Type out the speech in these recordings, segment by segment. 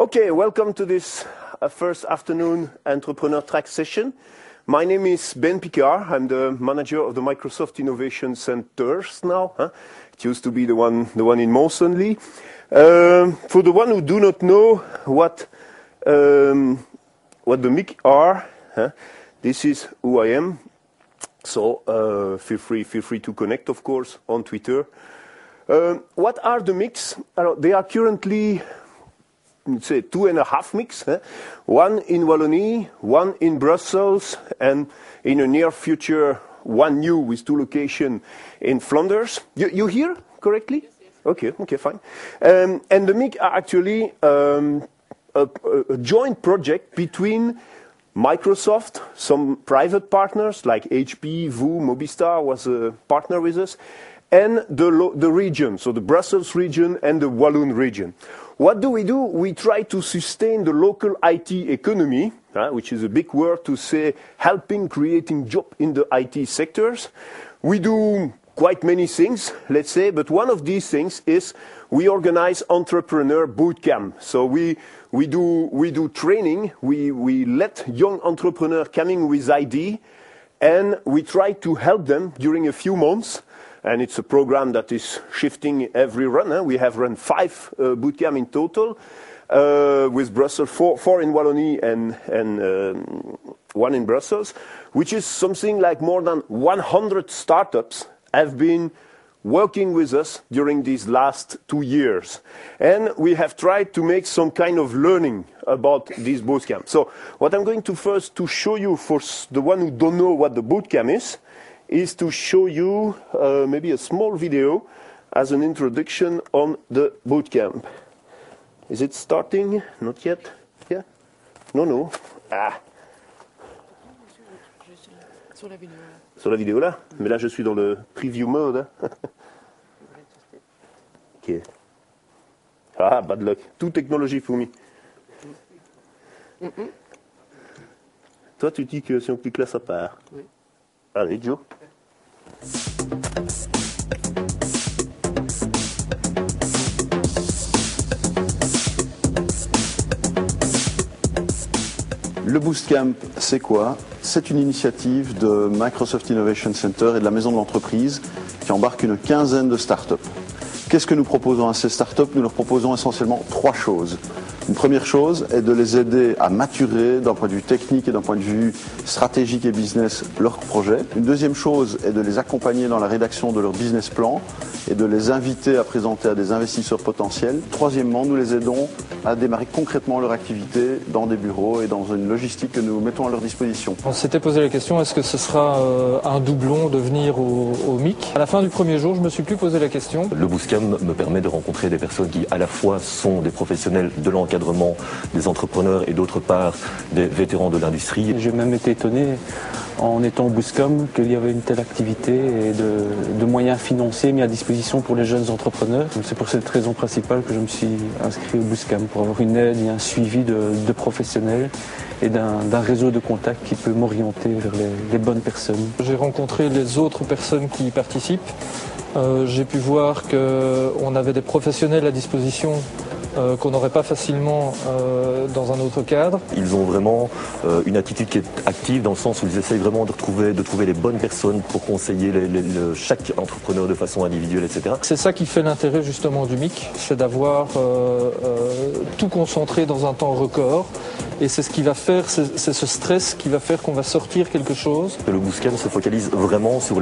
Okay, welcome to this first afternoon Entrepreneur Track session. My name is Ben Picard. I'm the manager of the Microsoft Innovation Centers now. It used to be the one in Mons-Only. For the one who do not know what the MIC are, this is who I am. So feel free to connect, of course, on Twitter. What are the MICs? They are currently, let's say, 2.5 MICs. One in Wallonie, one in Brussels, and in the near future, one new with 2 locations in Flanders. You hear correctly? Yes. Okay, fine. And the MIC are actually a joint project between Microsoft, some private partners like HP, VU, Mobistar was a partner with us, and the region, so the Brussels region and the Walloon region. What do? We try to sustain the local IT economy, which is a big word to say helping creating jobs in the IT sectors. We do quite many things, let's say, but one of these things is we organize entrepreneur bootcamp. So we do training, we let young entrepreneurs coming with ID, and we try to help them during a few months. And it's a program that is shifting every run. We have run 5 bootcamp in total, with Brussels, 4 in Wallonie and 1 in Brussels, which is something like more than 100 startups have been working with us during these last 2 years. And we have tried to make some kind of learning about these bootcamps. So what I'm going to first to show you, for the one who don't know what the bootcamp is to show you maybe a small video as an introduction on the bootcamp. Is it starting? Not yet? Yeah? No. Sur la vidéo là. Sur la vidéo là? Mais là je suis dans le preview mode. Ok. Ah, bad luck. Tout technologie for me. Toi tu dis que si on clique là ça part. Oui. Allez, Joe. Le Bootcamp, c'est quoi? C'est une initiative de Microsoft Innovation Center et de la Maison de l'entreprise qui embarque une quinzaine de startups. Qu'est-ce que nous proposons à ces startups? Nous leur proposons essentiellement 3 choses. Une première chose est de les aider à maturer d'un point de vue technique et d'un point de vue stratégique et business leur projet. Une deuxième chose est de les accompagner dans la rédaction de leur business plan et de les inviter à présenter à des investisseurs potentiels. Troisièmement, nous les aidons à démarrer concrètement leur activité dans des bureaux et dans une logistique que nous mettons à leur disposition. On s'était posé la question, est-ce que ce sera un doublon de venir au MIC? À la fin du premier jour, je me suis plus posé la question. Le Bootcamp me permet de rencontrer des personnes qui à la fois sont des professionnels de l'encadrement, des entrepreneurs et d'autre part des vétérans de l'industrie. J'ai même été étonné en étant au Bootcamp qu'il y avait une telle activité et de moyens financiers mis à disposition pour les jeunes entrepreneurs. C'est pour cette raison principale que je me suis inscrit au Bootcamp, pour avoir une aide et un suivi de professionnels et d'un réseau de contacts qui peut m'orienter vers les bonnes personnes. J'ai rencontré les autres personnes qui y participent. J'ai pu voir qu'on avait des professionnels à disposition qu'on n'aurait pas facilement dans un autre cadre. Ils ont vraiment une attitude qui est active dans le sens où ils essayent vraiment de trouver les bonnes personnes pour conseiller chaque entrepreneur de façon individuelle, etc. C'est ça qui fait l'intérêt justement du MIC, c'est d'avoir tout concentré dans un temps record. Et c'est ce qui va faire, c'est ce stress qui va faire qu'on va sortir quelque chose. Le Bootcamp se focalise vraiment sur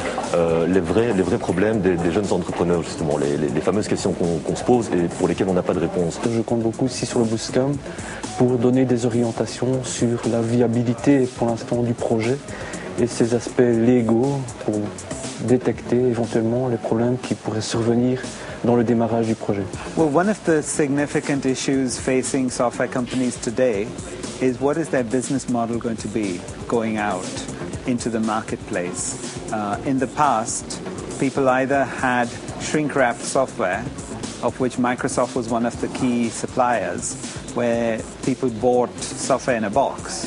les vrais problèmes des jeunes entrepreneurs, justement, les fameuses questions qu'on se pose et pour lesquelles on n'a pas de réponse. Je compte beaucoup aussi sur le Bootcamp pour donner des orientations sur la viabilité pour l'instant du projet et ses aspects légaux pour détecter éventuellement les problèmes qui pourraient survenir dans le démarrage du projet. Well, one of the significant issues facing software companies today is what is their business model going to be going out into the marketplace. In the past, people either had shrink-wrapped software, of which Microsoft was one of the key suppliers, where people bought software in a box.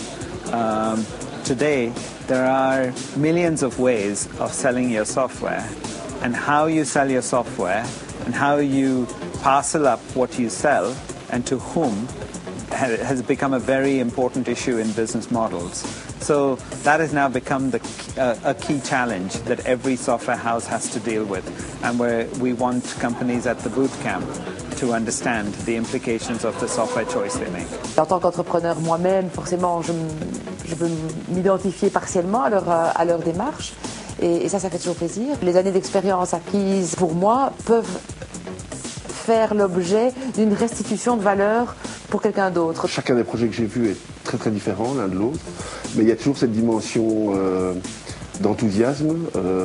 Today, there are millions of ways of selling your software, and how you sell your software and how you parcel up what you sell and to whom has become a very important issue in business models. So that has now become a key challenge that every software house has to deal with, and where we want companies at the bootcamp to understand the implications of the software choice they make. En tant qu'entrepreneur moi-même, forcément, je veux m'identifier partiellement à leur démarche. Et ça fait toujours plaisir. Les années d'expérience acquises, pour moi, peuvent faire l'objet d'une restitution de valeur pour quelqu'un d'autre. Chacun des projets que j'ai vus est très très différent l'un de l'autre, mais il y a toujours cette dimension d'enthousiasme.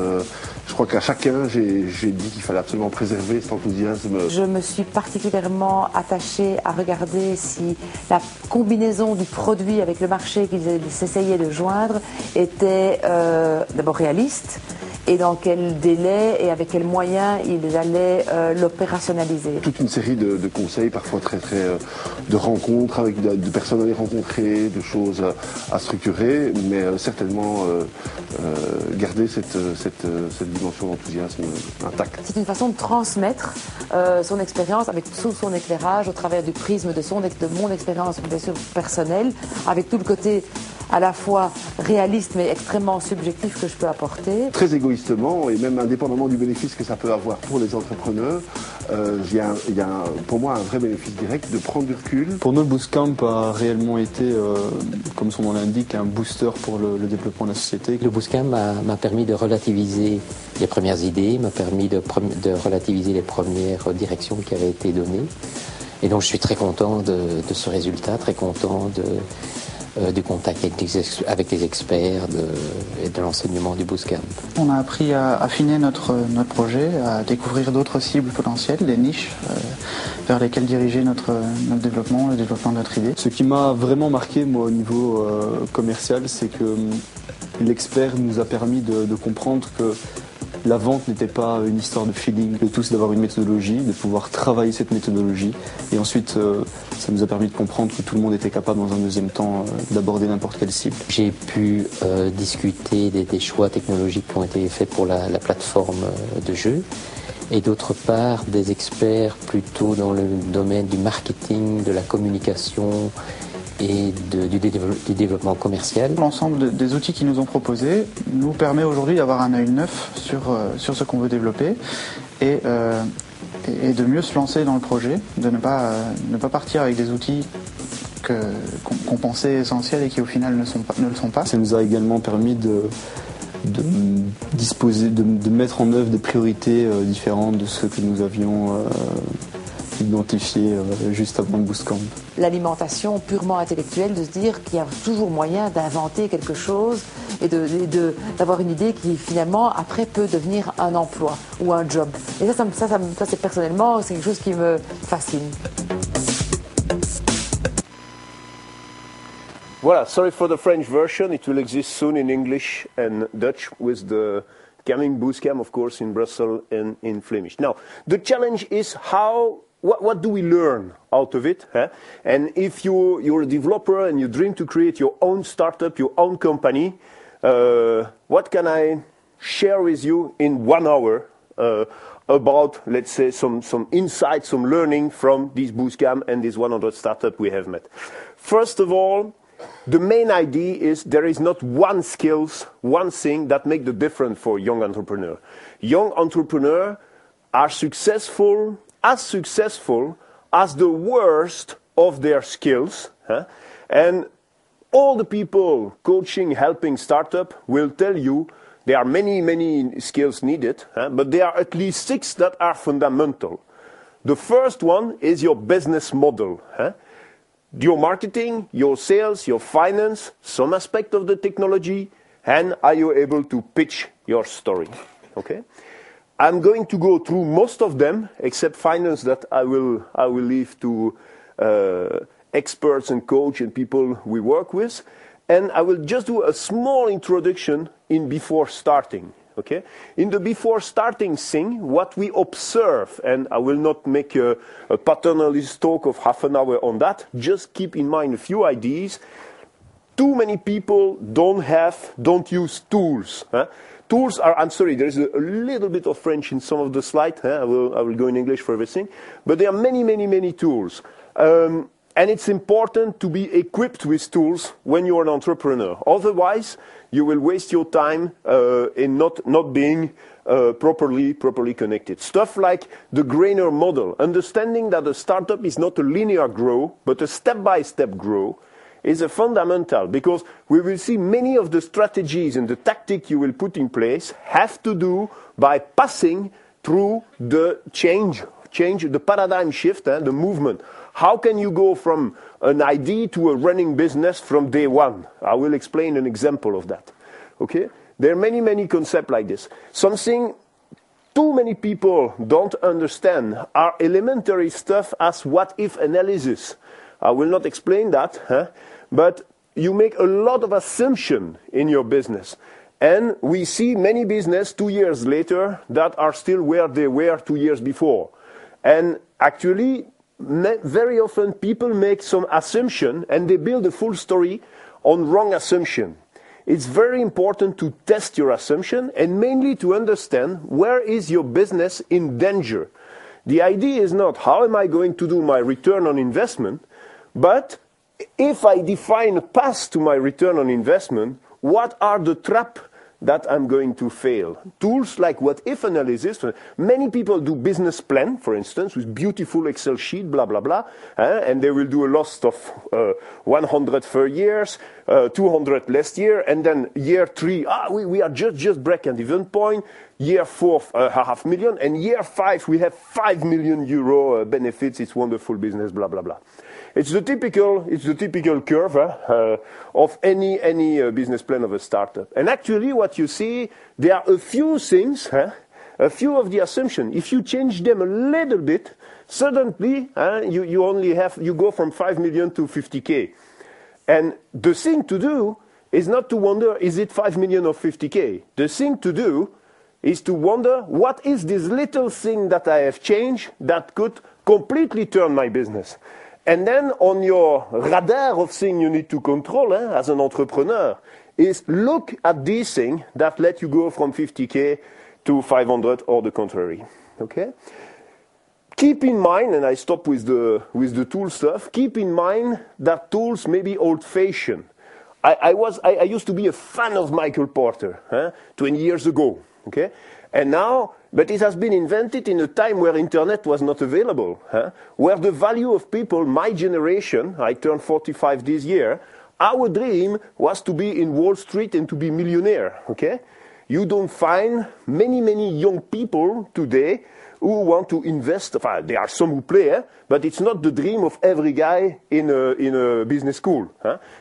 Je crois qu'à chacun, j'ai dit qu'il fallait absolument préserver cet enthousiasme. Je me suis particulièrement attachée à regarder si la combinaison du produit avec le marché qu'ils essayaient de joindre était d'abord réaliste, et dans quel délai et avec quels moyens ils allaient l'opérationnaliser. Toute une série de conseils, parfois de rencontres avec de personnes à les rencontrer, de choses à structurer, mais certainement garder cette dimension d'enthousiasme intacte. C'est une façon de transmettre son expérience sous son éclairage au travers du prisme de mon expérience bien sûr personnelle, avec tout le côté à la fois réaliste mais extrêmement subjectif que je peux apporter. Très égoïstement et même indépendamment du bénéfice que ça peut avoir pour les entrepreneurs, il y a pour moi un vrai bénéfice direct de prendre du recul. Pour nous, le Bootcamp a réellement été, comme son nom l'indique, un booster pour le développement de la société. Le Bootcamp m'a permis de relativiser les premières idées, m'a permis de relativiser les premières directions qui avaient été données. Et donc je suis très content de ce résultat, très content du contact avec les experts et de l'enseignement du Bootcamp. On a appris à affiner notre projet, à découvrir d'autres cibles potentielles, des niches vers lesquelles diriger notre développement, le développement de notre idée. Ce qui m'a vraiment marqué, moi, au niveau commercial, c'est que l'expert nous a permis de comprendre que la vente n'était pas une histoire de feeling, de tous d'avoir une méthodologie, de pouvoir travailler cette méthodologie. Et ensuite, ça nous a permis de comprendre que tout le monde était capable, dans un deuxième temps, d'aborder n'importe quelle cible. J'ai pu discuter des choix technologiques qui ont été faits pour la plateforme de jeu. Et d'autre part, des experts plutôt dans le domaine du marketing, de la communication et du développement commercial. L'ensemble des outils qu'ils nous ont proposés nous permet aujourd'hui d'avoir un œil neuf sur ce qu'on veut développer et de mieux se lancer dans le projet, de ne pas partir avec des outils qu'on pensait essentiels et qui au final ne le sont pas. Ça nous a également permis de mettre en œuvre des priorités différentes de ce que nous avions identifié juste avant le Bootcamp. L'alimentation purement intellectuelle, de se dire qu'il y a toujours moyen d'inventer quelque chose et d'avoir une idée qui finalement après peut devenir un emploi ou un job. Et ça c'est personnellement, c'est quelque chose qui me fascine. Voilà, sorry for the French version. It will exist soon in English and Dutch with the coming Bootcamp, of course, in Brussels and in Flemish. Now, the challenge is what do we learn out of it? Huh? And if you're a developer and you dream to create your own startup, your own company, what can I share with you in 1 hour about, let's say, some insights, some learning from this Bootcamp and this 100 startup we have met? First of all, the main idea is there is not one skills, one thing that make the difference for young entrepreneur. Young entrepreneurs are successful as the worst of their skills. Huh? And all the people coaching, helping startup will tell you there are many, many skills needed, but there are at least 6 that are fundamental. The first one is your business model. Your marketing, your sales, your finance, some aspect of the technology, and are you able to pitch your story? Okay? I'm going to go through most of them, except finance that I will leave to experts and coach and people we work with. And I will just do a small introduction in before starting. Okay? In the before starting thing, what we observe, and I will not make a paternalist talk of half an hour on that, just keep in mind a few ideas. Too many people don't use tools. Tools are, I'm sorry, there's a little bit of French in some of the slides. I will go in English for everything. But there are many, many, many tools. And it's important to be equipped with tools when you're an entrepreneur. Otherwise, you will waste your time in not being properly connected. Stuff like the Grainer model, understanding that a startup is not a linear grow, but a step-by-step grow, is a fundamental, because we will see many of the strategies and the tactic you will put in place have to do by passing through the change, the paradigm shift, the movement. How can you go from an idea to a running business from day one? I will explain an example of that. Okay? There are many, many concepts like this. Something too many people don't understand are elementary stuff as what-if analysis. I will not explain that, but you make a lot of assumption in your business. And we see many business 2 years later that are still where they were 2 years before. And actually, very often people make some assumption and they build a full story on wrong assumption. It's very important to test your assumption and mainly to understand where is your business in danger. The idea is not how am I going to do my return on investment, but if I define a path to my return on investment, what are the traps that I'm going to fail? Tools like what-if analysis. Many people do business plan, for instance, with beautiful Excel sheet, blah, blah, blah, and they will do a loss of 100 for years, 200 last year, and then year 3, we are just break an even point. Year 4, 500,000, and year 5, we have 5 million euro benefits. It's wonderful business, blah, blah, blah. It's the typical curve of any business plan of a startup. And actually, what you see, there are a few things, a few of the assumptions. If you change them a little bit, suddenly you go from 5 million to 50K. And the thing to do is not to wonder, is it 5 million or 50K? The thing to do is to wonder, what is this little thing that I have changed that could completely turn my business? And then on your radar of things you need to control as an entrepreneur is look at these things that let you go from 50K to 500 or the contrary. Okay? Keep in mind, and I stop with the tool stuff, keep in mind that tools may be old-fashioned. I used to be a fan of Michael Porter 20 years ago. Okay? And now, but it has been invented in a time where internet was not available, where the value of people, my generation, I turned 45 this year, our dream was to be in Wall Street and to be millionaire, okay? You don't find many young people today who want to invest. There are some who play, but it's not the dream of every guy in a business school.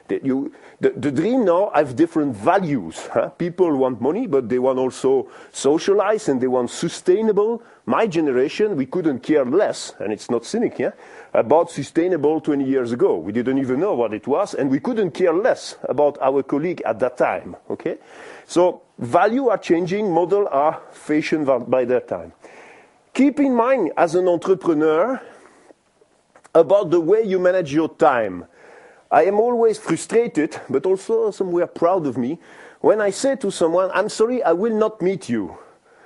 The dream now has different values. People want money, but they want also socialize and they want sustainable. My generation, we couldn't care less, and it's not cynic, about sustainable 20 years ago. We didn't even know what it was, and we couldn't care less about our colleague at that time. Okay, so value are changing, model are fashioned by that time. Keep in mind, as an entrepreneur, about the way you manage your time. I am always frustrated, but also somewhere proud of me, when I say to someone, I'm sorry, I will not meet you.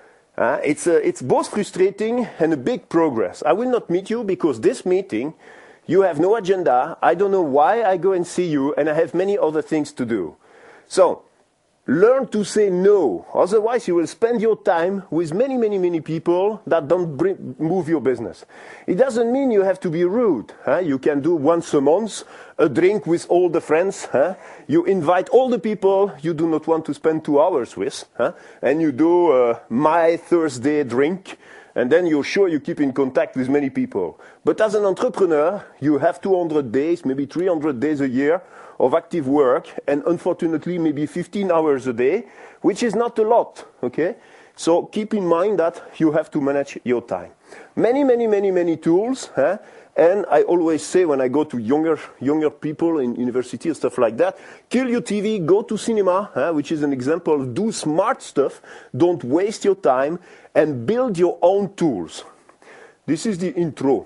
It's both frustrating and a big progress. I will not meet you because this meeting, you have no agenda, I don't know why I go and see you, and I have many other things to do. So, learn to say no. Otherwise, you will spend your time with many people that don't move your business. It doesn't mean you have to be rude. You can do once a month a drink with all the friends. You invite all the people you do not want to spend 2 hours with. And you do my Thursday drink. And then you're sure you keep in contact with many people. But as an entrepreneur, you have 200 days, maybe 300 days a year of active work, and unfortunately maybe 15 hours a day, which is not a lot, okay? So keep in mind that you have to manage your time. Many tools, and I always say when I go to younger people in university and stuff like that, kill your TV, go to cinema, which is an example of do smart stuff, don't waste your time, and build your own tools. This is the intro.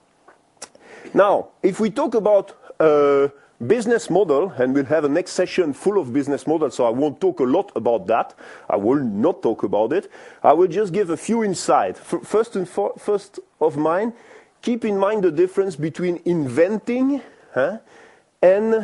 Now, if we talk about business model, and we'll have a next session full of business models, so I won't talk a lot about that. I will not talk about it. I will just give a few insights. First of mine keep in mind the difference between inventing and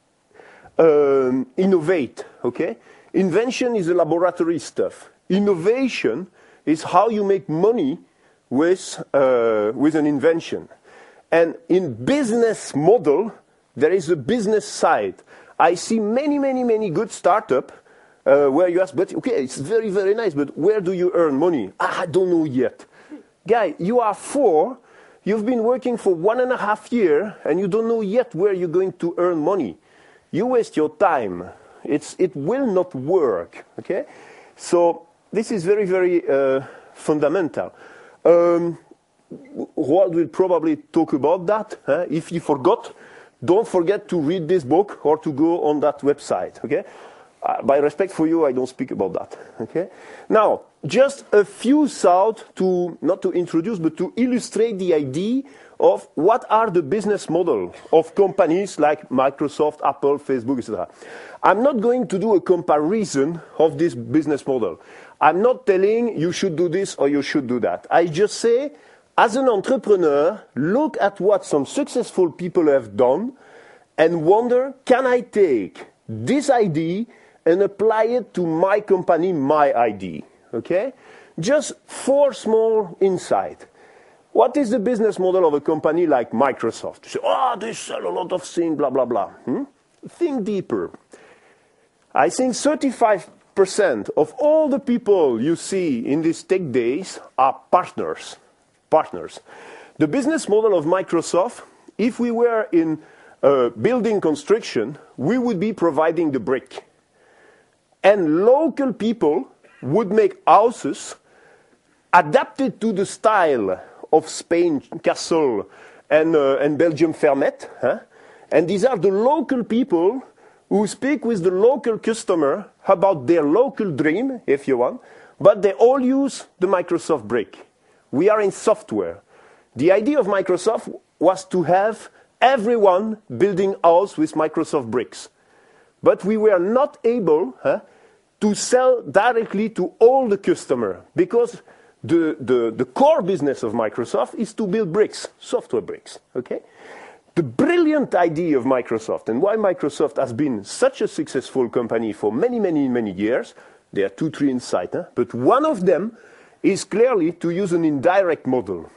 innovate, okay? Invention is the laboratory stuff. Innovation is how you make money with an invention. And in business model, there is a business side. I see many good startups where you ask, but okay, it's very, very nice, but where do you earn money? I don't know yet. Guy, you are 4, you've been working for 1.5 years, and you don't know yet where you're going to earn money. You waste your time. It will not work, okay? So this is very, very fundamental. Roald will probably talk about that. If you forgot, don't forget to read this book or to go on that website, okay? By respect for you, I don't speak about that, okay? Now, just a few thoughts to, not to introduce, but to illustrate the idea of what are the business model of companies like Microsoft, Apple, Facebook, etc. I'm not going to do a comparison of this business model. I'm not telling you should do this or you should do that. I just say, as an entrepreneur, look at what some successful people have done and wonder, can I take this idea and apply it to my company, my idea? Okay? Just 4 small insights. What is the business model of a company like Microsoft? You say, oh, they sell a lot of things, blah, blah, blah. Think deeper. I think 35% of all the people you see in these tech days are partners. The business model of Microsoft, if we were in building construction, we would be providing the brick. And local people would make houses adapted to the style of Spain Castle and Belgium Fermet. And these are the local people who speak with the local customer about their local dream, if you want, but they all use the Microsoft brick. We are in software. The idea of Microsoft was to have everyone building house with Microsoft bricks. But we were not able to sell directly to all the customer because the core business of Microsoft is to build bricks, software bricks, okay? The brilliant idea of Microsoft and why Microsoft has been such a successful company for many years, there are 2-3 insights, but one of them is clearly to use an indirect model.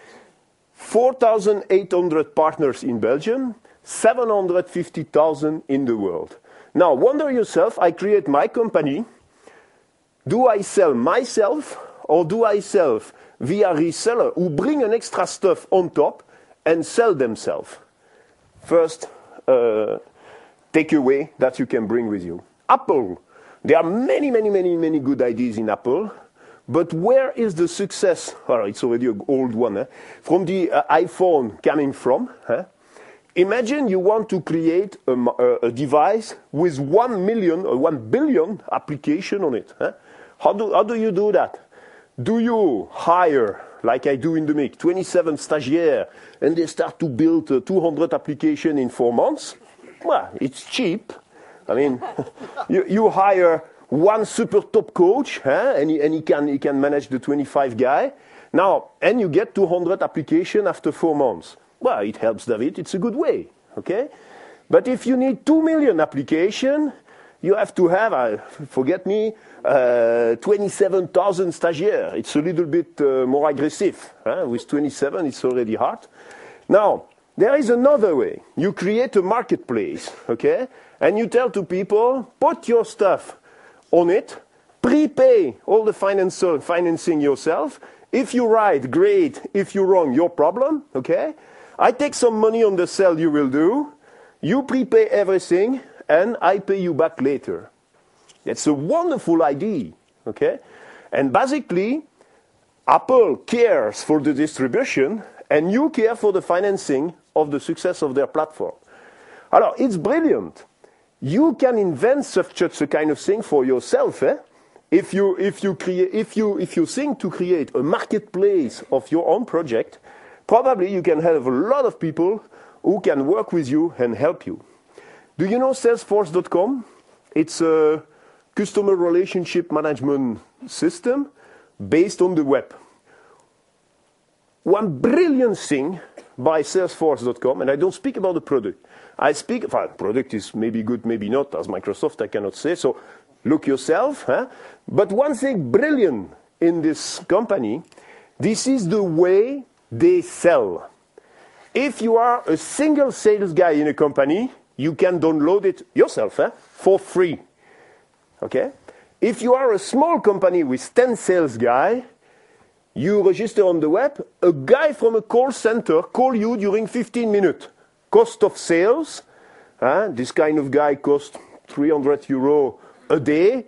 4,800 partners in Belgium, 750,000 in the world. Now, wonder yourself, I create my company. Do I sell myself or do I sell via reseller who bring an extra stuff on top and sell themselves? First takeaway that you can bring with you. Apple. There are many good ideas in Apple. But where is the success? Well, it's already an old one. From the iPhone coming from. Imagine you want to create a device with 1 million or 1 billion application on it. How do you do that? Do you hire, like I do in the MIC, 27 stagiaires, and they start to build 200 applications in 4 months? Well, it's cheap. I mean, you hire one super top coach, and he can manage the 25 guy. Now, and you get 200 applications after 4 months. Well, it helps David. It's a good way, okay? But if you need 2 million applications, you have to have, 27,000 stagiaires. It's a little bit more aggressive. With 27, it's already hard. Now, there is another way. You create a marketplace, okay? And you tell to people, put your stuff on it, prepay all the financing yourself. If you right, great. If you're wrong, your problem, okay? I take some money on the sale you will do. You prepay everything, and I pay you back later. That's a wonderful idea, okay? And basically, Apple cares for the distribution, and you care for the financing of the success of their platform. Alors, it's brilliant. You can invent such a kind of thing for yourself. If you think to create a marketplace of your own project, probably you can have a lot of people who can work with you and help you. Do you know Salesforce.com? It's a customer relationship management system based on the web. one brilliant thing by Salesforce.com, and I don't speak about the product. I speak, product is maybe good, maybe not, as Microsoft, I cannot say, so look yourself. Huh? But one thing brilliant in this company, this is the way they sell. If you are a single sales guy in a company, you can download it yourself for free. Okay? If you are a small company with 10 sales guys, you register on the web, a guy from a call center call you during 15 minutes. Cost of sales, this kind of guy costs €300 a day.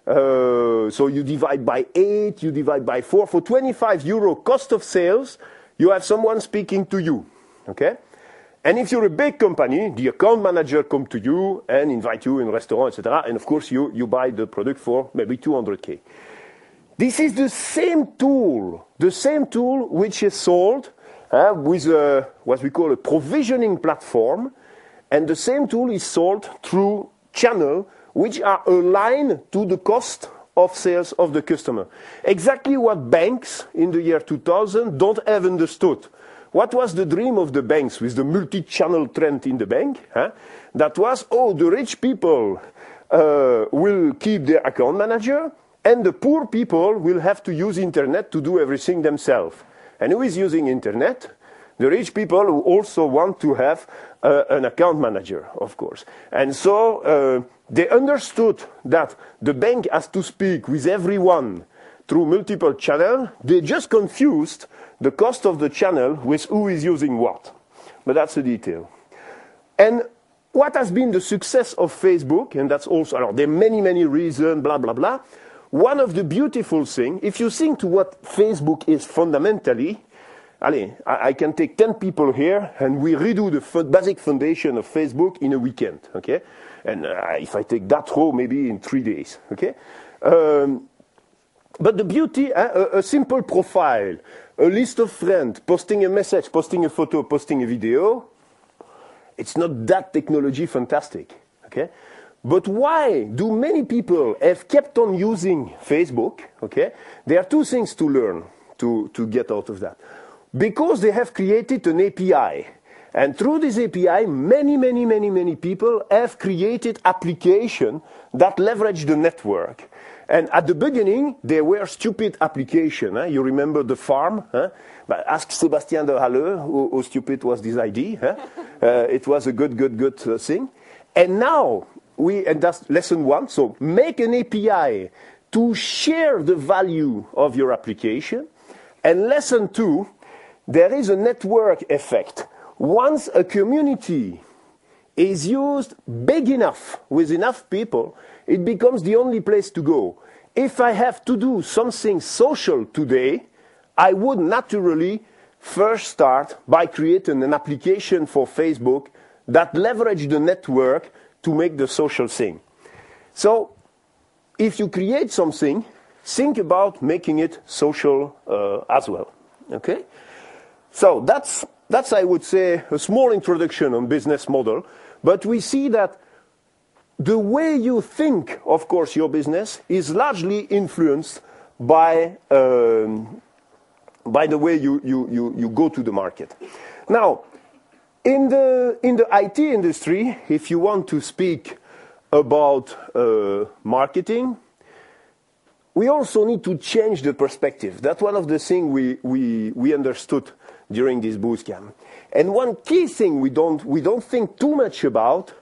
So you divide by 8, you divide by 4. For €25 cost of sales, you have someone speaking to you. Okay? And if you're a big company, the account manager come to you and invite you in a restaurant, etc. And of course, you buy the product for maybe 200K. This is the same tool which is sold with what we call a provisioning platform. And the same tool is sold through channels which are aligned to the cost of sales of the customer. Exactly what banks in the year 2000 don't have understood. What was the dream of the banks with the multi-channel trend in the bank? That was, the rich people will keep their account manager, and the poor people will have to use internet to do everything themselves. And who is using internet? The rich people who also want to have an account manager, of course. And so they understood that the bank has to speak with everyone through multiple channels. They just confused the cost of the channel with who is using what. But that's a detail. And what has been the success of Facebook, and that's also, there are many, many reasons, blah, blah, blah. One of the beautiful things, if you think to what Facebook is fundamentally, I can take 10 people here and we redo the basic foundation of Facebook in a weekend, okay? And if I take that row, maybe in 3 days, okay? But the beauty, a simple profile, a list of friends, posting a message, posting a photo, posting a video, it's not that technology fantastic, okay? But why do many people have kept on using Facebook, okay? There are two things to learn to get out of that. Because they have created an API. And through this API, many people have created applications that leverage the network. And at the beginning, they were stupid applications. You remember the farm? But ask Sébastien de Halle how stupid was this idea. It was a good thing. And now, and that's lesson 1. So make an API to share the value of your application. And lesson 2, there is a network effect. Once a community is used big enough with enough people, it becomes the only place to go. If I have to do something social today, I would naturally first start by creating an application for Facebook that leverage the network to make the social thing. So if you create something, think about making it social as well. Okay? So that's I would say a small introduction on business model, but we see that the way you think, of course, your business is largely influenced by the way you go to the market. Now, in the IT industry, if you want to speak about marketing, we also need to change the perspective. That's one of the things we understood during this boot camp. And one key thing we don't think too much about,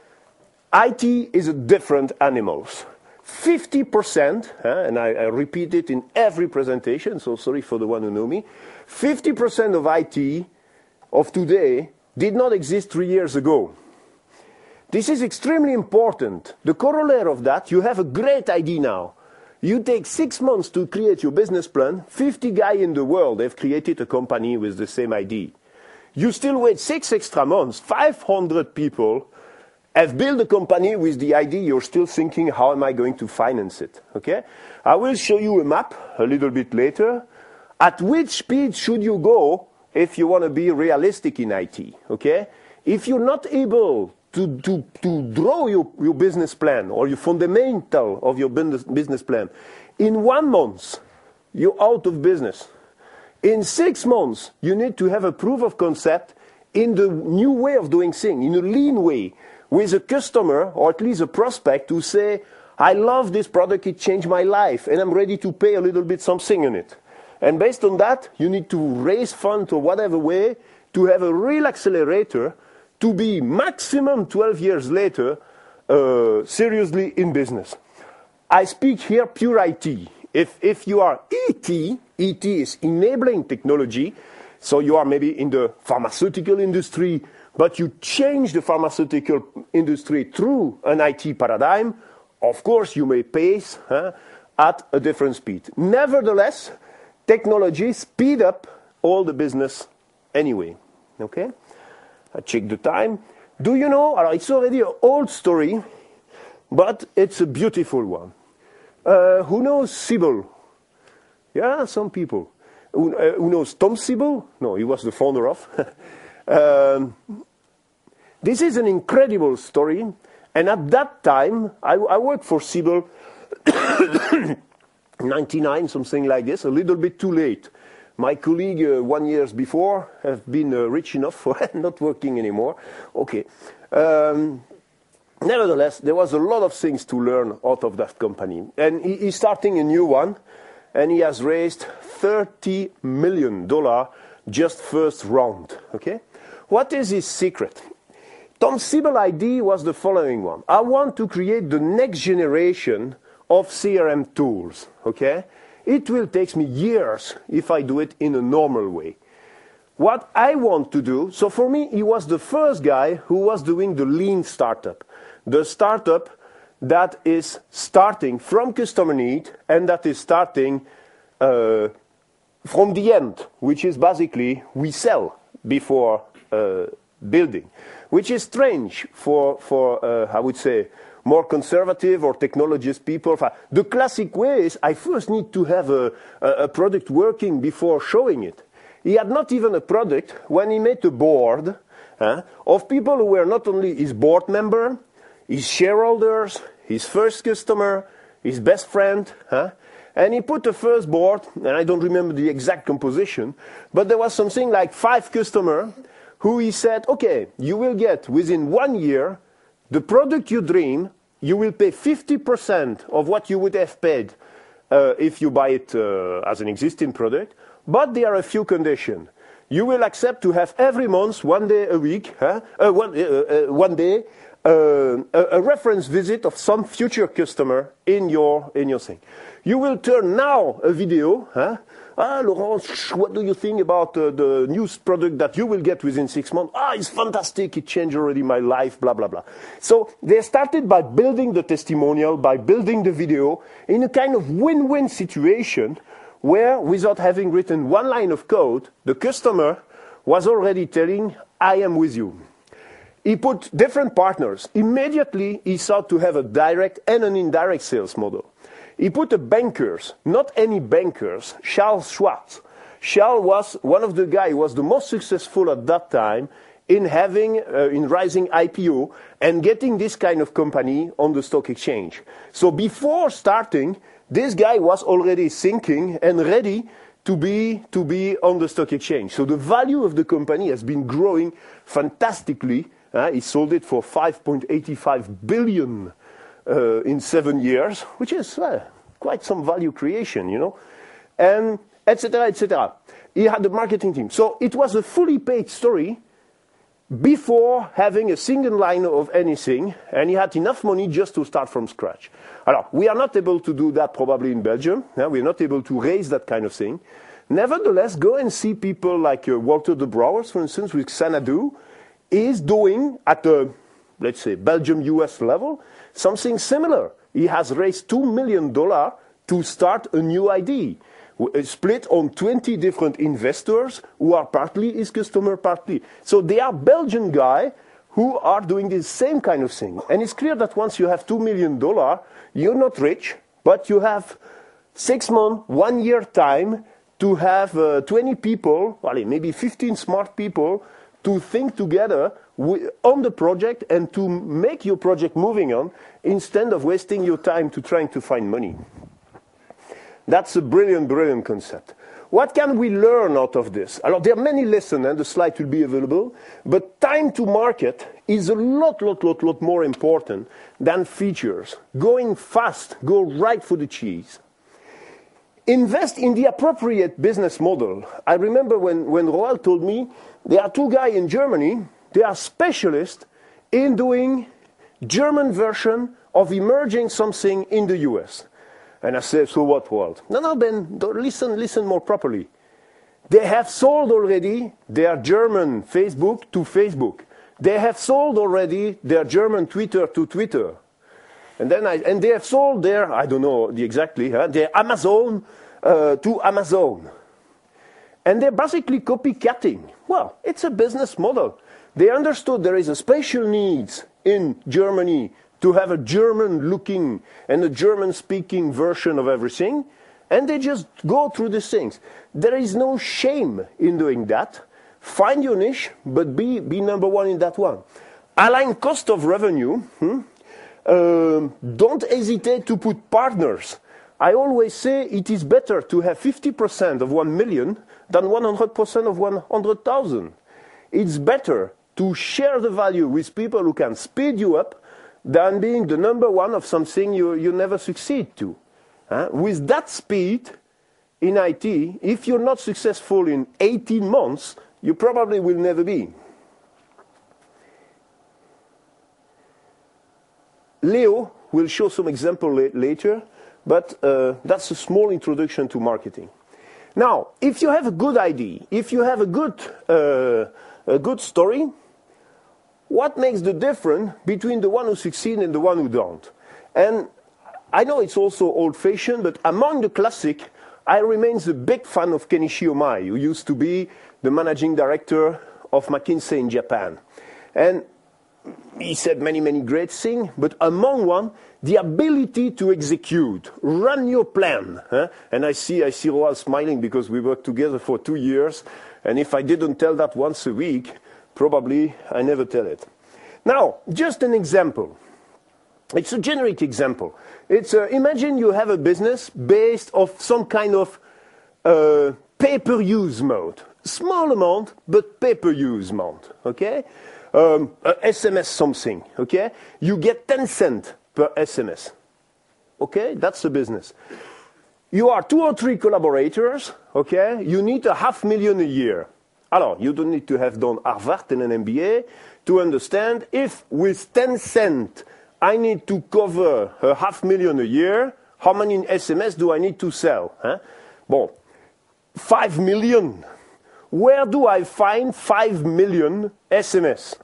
IT is a different animals. 50%, and I repeat it in every presentation, so sorry for the one who know me, 50% of IT of today did not exist 3 years ago. This is extremely important. The corollary of that, you have a great idea now. You take 6 months to create your business plan, 50 guys in the world have created a company with the same idea. You still wait 6 extra months, 500 people have built a company with the idea, you're still thinking, how am I going to finance it? Okay? I will show you a map a little bit later. At which speed should you go if you want to be realistic in IT? Okay? If you're not able to draw your business plan or your fundamental of your business plan, in 1 month, you're out of business. In 6 months, you need to have a proof of concept in the new way of doing things, in a lean way, with a customer or at least a prospect who say, I love this product, it changed my life, and I'm ready to pay a little bit something on it. And based on that, you need to raise funds or whatever way to have a real accelerator to be maximum 12 years later seriously in business. I speak here pure IT. If you are ET is enabling technology, so you are maybe in the pharmaceutical industry, but you change the pharmaceutical industry through an IT paradigm, of course you may pace at a different speed. Nevertheless, technology speed up all the business anyway. Okay? I check the time. Do you know, it's already an old story, but it's a beautiful one. Who knows Siebel? Yeah, some people. Who knows Tom Siebel? No, he was the founder of. This is an incredible story. And at that time, I worked for Siebel, 99, something like this, a little bit too late. My colleague 1 year before have been rich enough for not working anymore. Okay. Nevertheless, there was a lot of things to learn out of that company. And he's starting a new one, and he has raised $30 million just first round. Okay? What is his secret? Tom Siebel's idea was the following one. I want to create the next generation of CRM tools. Okay? It will take me years if I do it in a normal way. What I want to do, so for me, he was the first guy who was doing the lean startup. The startup that is starting from customer need and that is starting from the end, which is basically we sell before building, which is strange for I would say, more conservative or technologist people. The classic way is I first need to have a product working before showing it. He had not even a product when he made a board of people who were not only his board member, his shareholders, his first customer, his best friend. And he put the first board, and I don't remember the exact composition, but there was something like 5 customers who he said, okay, you will get within 1 year the product you dream, you will pay 50% of what you would have paid if you buy it as an existing product, but there are a few conditions. You will accept to have every month, 1 day a week, one day, a reference visit of some future customer in your thing. You will turn now a video. Laurent, what do you think about the new product that you will get within 6 months? It's fantastic. It changed already my life, blah, blah, blah. So they started by building the testimonial, by building the video in a kind of win-win situation where, without having written one line of code, the customer was already telling, I am with you. He put different partners. Immediately, he sought to have a direct and an indirect sales model. He put the bankers, not any bankers, Charles Schwartz. Charles was one of the guys who was the most successful at that time in rising IPO and getting this kind of company on the stock exchange. So before starting, this guy was already thinking and ready to be on the stock exchange. So the value of the company has been growing fantastically. He sold it for $5.85 billion in 7 years, which is quite some value creation, you know, and etc., etc. He had the marketing team. So it was a fully paid story before having a single line of anything, and he had enough money just to start from scratch. Alors, we are not able to do that probably in Belgium. We are not able to raise that kind of thing. Nevertheless, go and see people like Walter de Brouwers, for instance, with Xanadu, is doing at the, let's say, Belgium-US level, something similar. He has raised $2 million to start a new idea, split on 20 different investors who are partly his customer, partly. So they are Belgian guys who are doing the same kind of thing. And it's clear that once you have $2 million, you're not rich, but you have 6 months, 1 year time to have 20 people, well, maybe 15 smart people, to think together on the project and to make your project moving on instead of wasting your time to trying to find money. That's a brilliant, brilliant concept. What can we learn out of this? Alors, there are many lessons, and the slide will be available, but time to market is a lot more important than features. Going fast, go right for the cheese. Invest in the appropriate business model. I remember when Roald told me, there are two guys in Germany, they are specialists in doing German version of emerging something in the US. And I said, so what, Roald? No, Ben, listen more properly. They have sold already their German Facebook to Facebook. They have sold already their German Twitter to Twitter. And they have sold their, I don't know exactly, their Amazon to Amazon. And they're basically copycatting. Well, it's a business model. They understood there is a special needs in Germany to have a German-looking and a German-speaking version of everything, and they just go through these things. There is no shame in doing that. Find your niche, but be number one in that one. Align cost of revenue. Don't hesitate to put partners. I always say it is better to have 50% of 1 million than 100% of 100,000. It's better to share the value with people who can speed you up than being the number one of something you never succeed to. With that speed in IT, if you're not successful in 18 months, you probably will never be. Leo will show some example later, but that's a small introduction to marketing. Now, if you have a good idea, if you have a good story, what makes the difference between the one who succeeds and the one who don't? And I know it's also old-fashioned, but among the classic, I remain a big fan of Kenichi Omai, who used to be the managing director of McKinsey in Japan. And he said many great things, but among one, the ability to execute, run your plan. And I see Roald smiling because we worked together for 2 years, and if I didn't tell that once a week, probably I never tell it. Now, just an example. It's a generic example. It's imagine you have a business based on some kind of pay-per-use mode. Small amount, but pay-per-use amount, okay? SMS something, okay? You get 10 cents per SMS, okay? That's the business. You are 2 or 3 collaborators, okay? You need $500,000 a year. Alors, you don't need to have done Harvard and an MBA to understand if with 10 cents I need to cover $500,000 a year, how many SMS do I need to sell? Bon, 5 million. Where do I find 5 million SMS?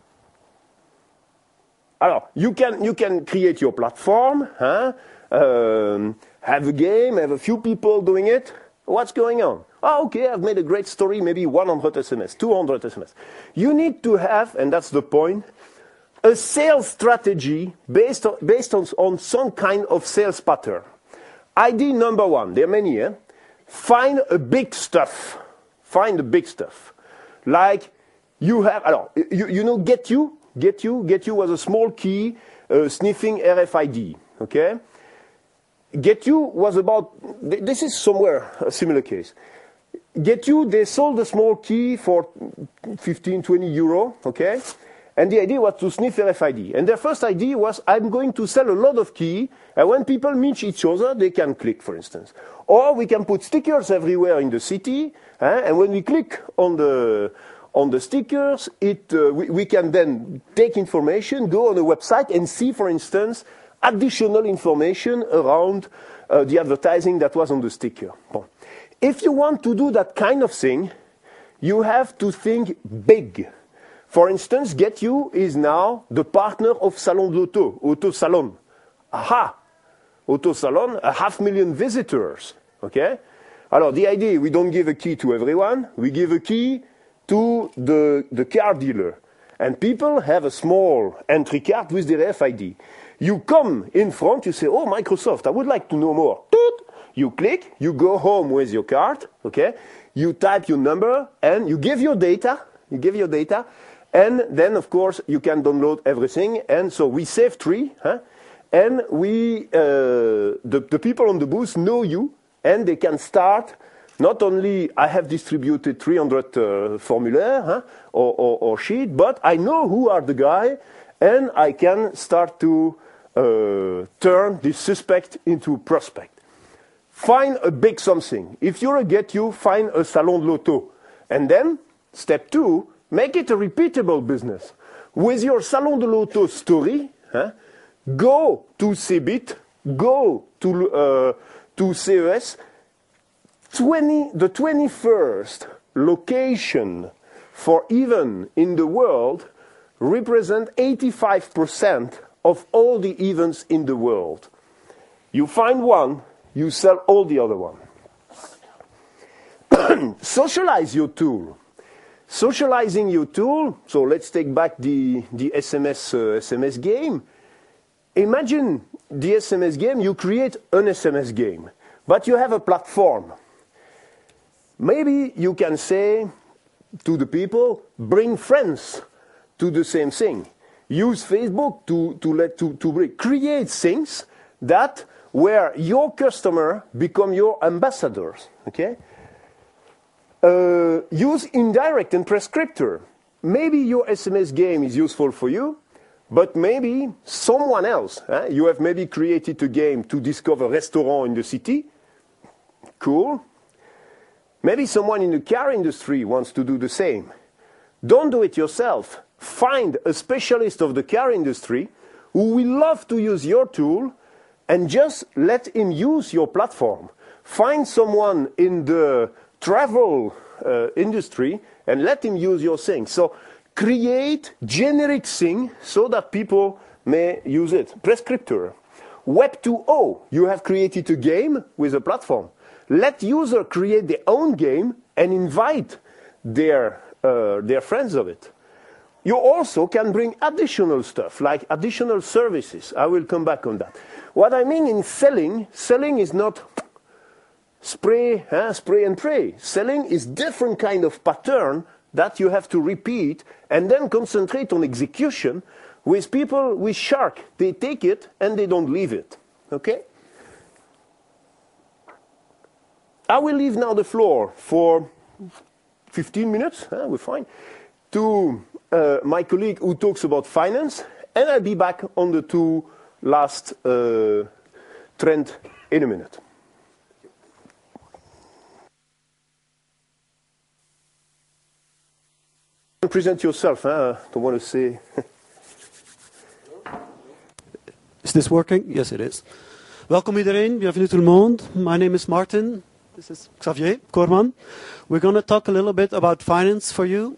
Alors, you can create your platform, have a game, have a few people doing it. What's going on? Oh, okay, I've made a great story, maybe 100 SMS, 200 SMS. You need to have, and that's the point, a sales strategy based on some kind of sales pattern. Idea number one, there are many, find a big stuff. Find the big stuff. Like you have, alors, you know Get You? Get You was a small key sniffing RFID, okay? Get You was about, this is somewhere a similar case. Get You, they sold a small key for 15, 20 euro, okay? And the idea was to sniff RFID. And their first idea was, I'm going to sell a lot of key, and when people meet each other, they can click, for instance. Or we can put stickers everywhere in the city, and when we click on the stickers, we can then take information, go on a website, and see, for instance, additional information around the advertising that was on the sticker. Bon. If you want to do that kind of thing, you have to think big. For instance, Get You is now the partner of Salon de l'Auto, Auto Salon. Aha! Auto Salon, 500,000 visitors. Okay? Alors, the idea, we don't give a key to everyone. We give a key to the car dealer. And people have a small entry card with their RFID. You come in front, you say, oh, Microsoft, I would like to know more. Toot! You click, you go home with your card, okay? You type your number, and you give your data. And then, of course, you can download everything. And so we save 3, and the people on the booth know you, and they can start not only I have distributed 300 formulaire or sheet, but I know who are the guy, and I can start to turn this suspect into prospect. Find a big something. If you're a get-you, find a salon de l'auto. And then, step 2, make it a repeatable business. With your salon de l'auto story, go to CeBIT, go to CES. The 21st location for even in the world represent 85% of all the events in the world. You find one, you sell all the other one. Socialize your tool. Socializing your tool, so let's take back the SMS game. Imagine the SMS game, you create an SMS game, but you have a platform. Maybe you can say to the people, bring friends to the same thing. Use Facebook to create things that where your customer become your ambassadors. Okay? Use indirect and prescriptor. Maybe your SMS game is useful for you, but maybe someone else. You have maybe created a game to discover a restaurant in the city. Cool. Maybe someone in the car industry wants to do the same. Don't do it yourself. Find a specialist of the car industry who will love to use your tool and just let him use your platform. Find someone in the travel industry and let him use your thing. So create generic thing so that people may use it. Prescriptor. Web 2.0. You have created a game with a platform. Let users create their own game and invite their friends of it. You also can bring additional stuff, like additional services. I will come back on that. What I mean in selling is not spray and pray. Selling is different kind of pattern that you have to repeat and then concentrate on execution. With people with shark, they take it and they don't leave it. Okay? I will leave now the floor for 15 minutes, we're fine, to my colleague who talks about finance, and I'll be back on the two last trends in a minute. Present yourself, don't want to say. Is this working? Yes, it is. Welkom iedereen, bienvenue tout le monde. My name is Martin. This is Xavier Korman. We're going to talk a little bit about finance for you.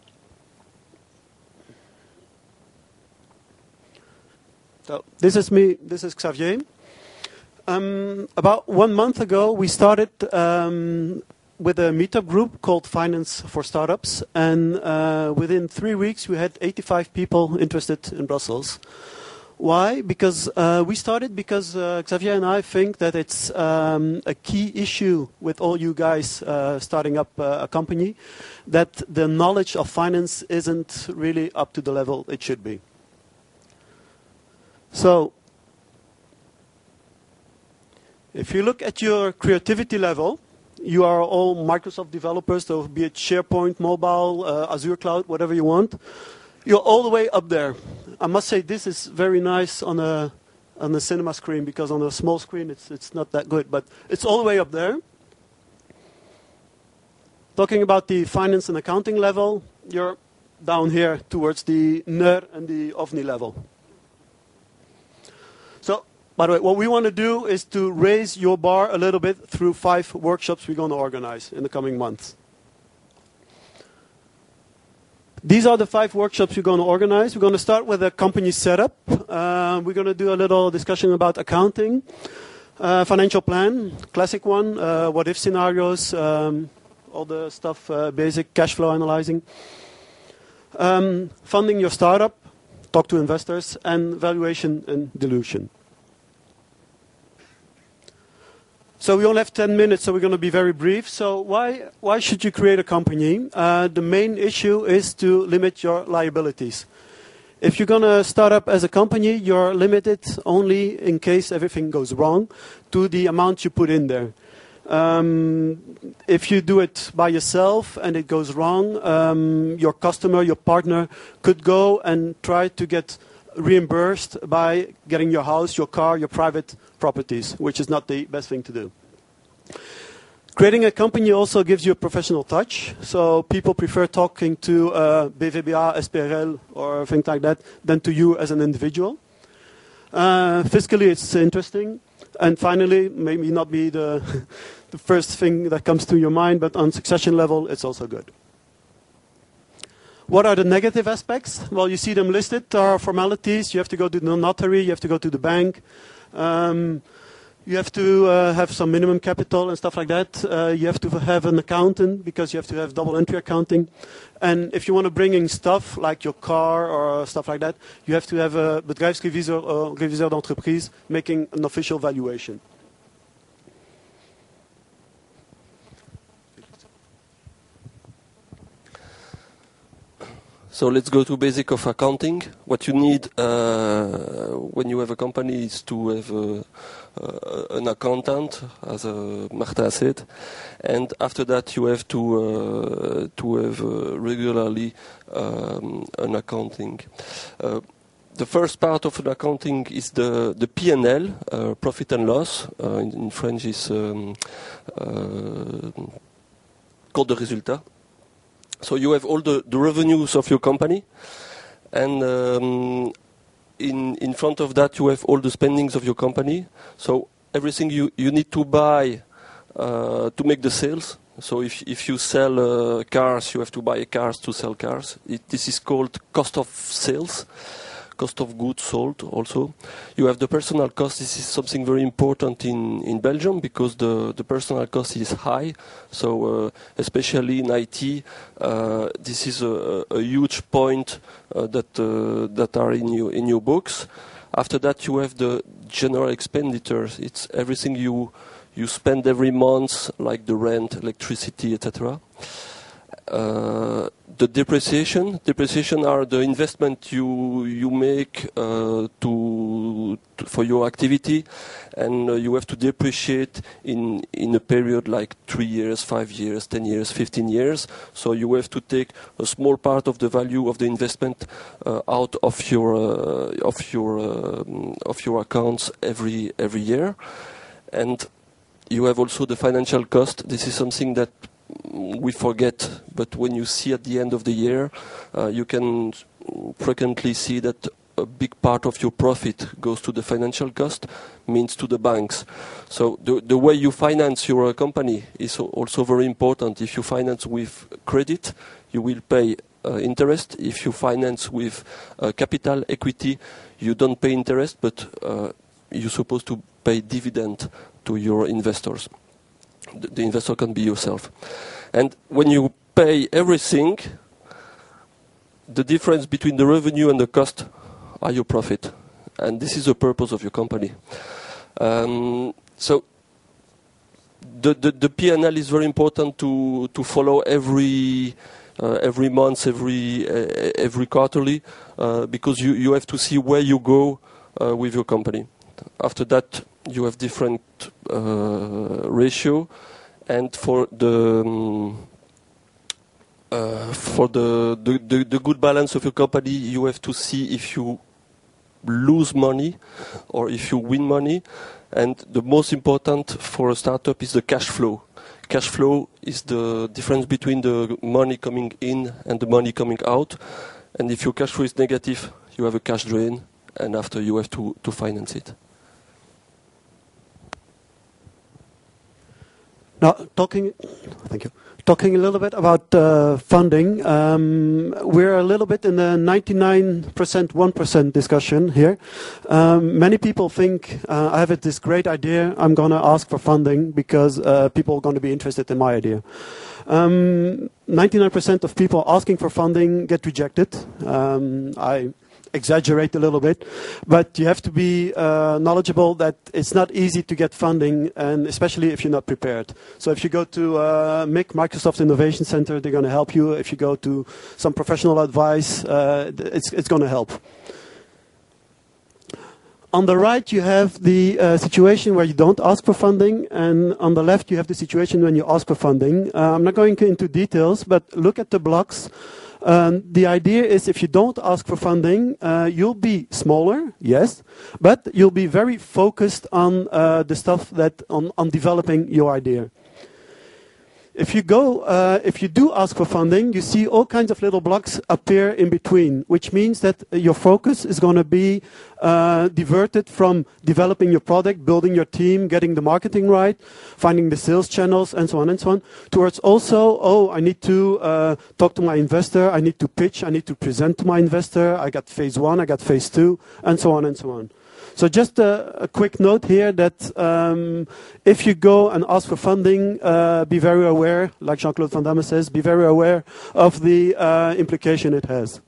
So this is me, this is Xavier. About 1 month ago, we started with a meetup group called Finance for Startups. And within 3 weeks, we had 85 people interested in Brussels. Why? Because we started because Xavier and I think that it's a key issue with all you guys starting up a company, that the knowledge of finance isn't really up to the level it should be. So, if you look at your creativity level, you are all Microsoft developers, so be it SharePoint, mobile, Azure Cloud, whatever you want. You're all the way up there. I must say this is very nice on a cinema screen, because on a small screen it's not that good, but it's all the way up there. Talking about the finance and accounting level, you're down here towards the NER and the OVNI level. So, by the way, what we want to do is to raise your bar a little bit through 5 workshops we're going to organize in the coming months. These are the 5 workshops we're going to organize. We're going to start with a company setup. We're going to do a little discussion about accounting, financial plan, classic one, what-if scenarios, all the stuff, basic cash flow analyzing, funding your startup, talk to investors, and valuation and dilution. So we only have 10 minutes, so we're going to be very brief. So why should you create a company? The main issue is to limit your liabilities. If you're going to start up as a company, you're limited only in case everything goes wrong to the amount you put in there. If you do it by yourself and it goes wrong, your customer, your partner could go and try to get reimbursed by getting your house, your car, your private properties, which is not the best thing to do. Creating a company also gives you a professional touch, so people prefer talking to BVBA, SPRL, or things like that than to you as an individual. Fiscally, it's interesting. And finally, maybe not be the first thing that comes to your mind, but on succession level, it's also good. What are the negative aspects? Well, you see them listed. There are formalities. You have to go to the notary. You have to go to the bank. You have to have some minimum capital and stuff like that. You have to have an accountant because you have to have double entry accounting. And if you want to bring in stuff like your car or stuff like that, you have to have a bedrijfsrevisor or reviseur d'entreprise making an official valuation. So let's go to basic of accounting. What you need when you have a company is to have an accountant, as Marta said, and after that you have to have regularly an accounting. The first part of an accounting is the P&L, profit and loss. In French is compte de résultat. So you have all the revenues of your company, and in front of that you have all the spendings of your company. So everything you need to buy to make the sales. So if you sell cars, you have to buy cars to sell cars. This is called cost of sales. Cost of goods sold also. You have the personal cost. This is something very important in Belgium because the personal cost is high. So especially in IT, this is a huge point that are in your books. After that, you have the general expenditures. It's everything you spend every month, like the rent, electricity, etc. The depreciation are the investment you make for your activity, and you have to depreciate in a period like 3 years, 5 years, 10 years, 15 years. So you have to take a small part of the value of the investment out of your accounts every year, and you have also the financial cost. This is something that we forget, but when you see at the end of the year, you can frequently see that a big part of your profit goes to the financial cost, means to the banks. So the way you finance your company is also very important. If you finance with credit, you will pay interest. If you finance with capital equity, you don't pay interest, but you're supposed to pay dividend to your investors. The investor can be yourself. And when you pay everything, the difference between the revenue and the cost are your profit. And this is the purpose of your company. So the P&L is very important to follow every month, every quarterly, because you have to see where you go with your company. After that, you have different ratio, and for the good balance of your company, you have to see if you lose money or if you win money. And the most important for a startup is the cash flow. Cash flow is the difference between the money coming in and the money coming out. And if your cash flow is negative, you have a cash drain, and after you have to finance it. Now, talking a little bit about funding, we're a little bit in the 99%, 1% discussion here. Many people think I have this great idea, I'm going to ask for funding because people are going to be interested in my idea. 99% of people asking for funding get rejected. I exaggerate a little bit, but you have to be knowledgeable that it's not easy to get funding, and especially if you're not prepared. So if you go to MIC, Microsoft Innovation Center, they're going to help you. If you go to some professional advice, it's going to help. On the right, you have the situation where you don't ask for funding, and on the left, you have the situation when you ask for funding. I'm not going into details, but look at the blocks. The idea is if you don't ask for funding, you'll be smaller, yes, but you'll be very focused on the stuff that on developing your idea. If you do ask for funding, you see all kinds of little blocks appear in between, which means that your focus is going to be diverted from developing your product, building your team, getting the marketing right, finding the sales channels, and so on, towards also, oh, I need to talk to my investor, I need to pitch, I need to present to my investor, I got phase 1, I got phase 2, and so on and so on. So just a quick note here that if you go and ask for funding, be very aware, like Jean-Claude Van Damme says, be very aware of the implication it has.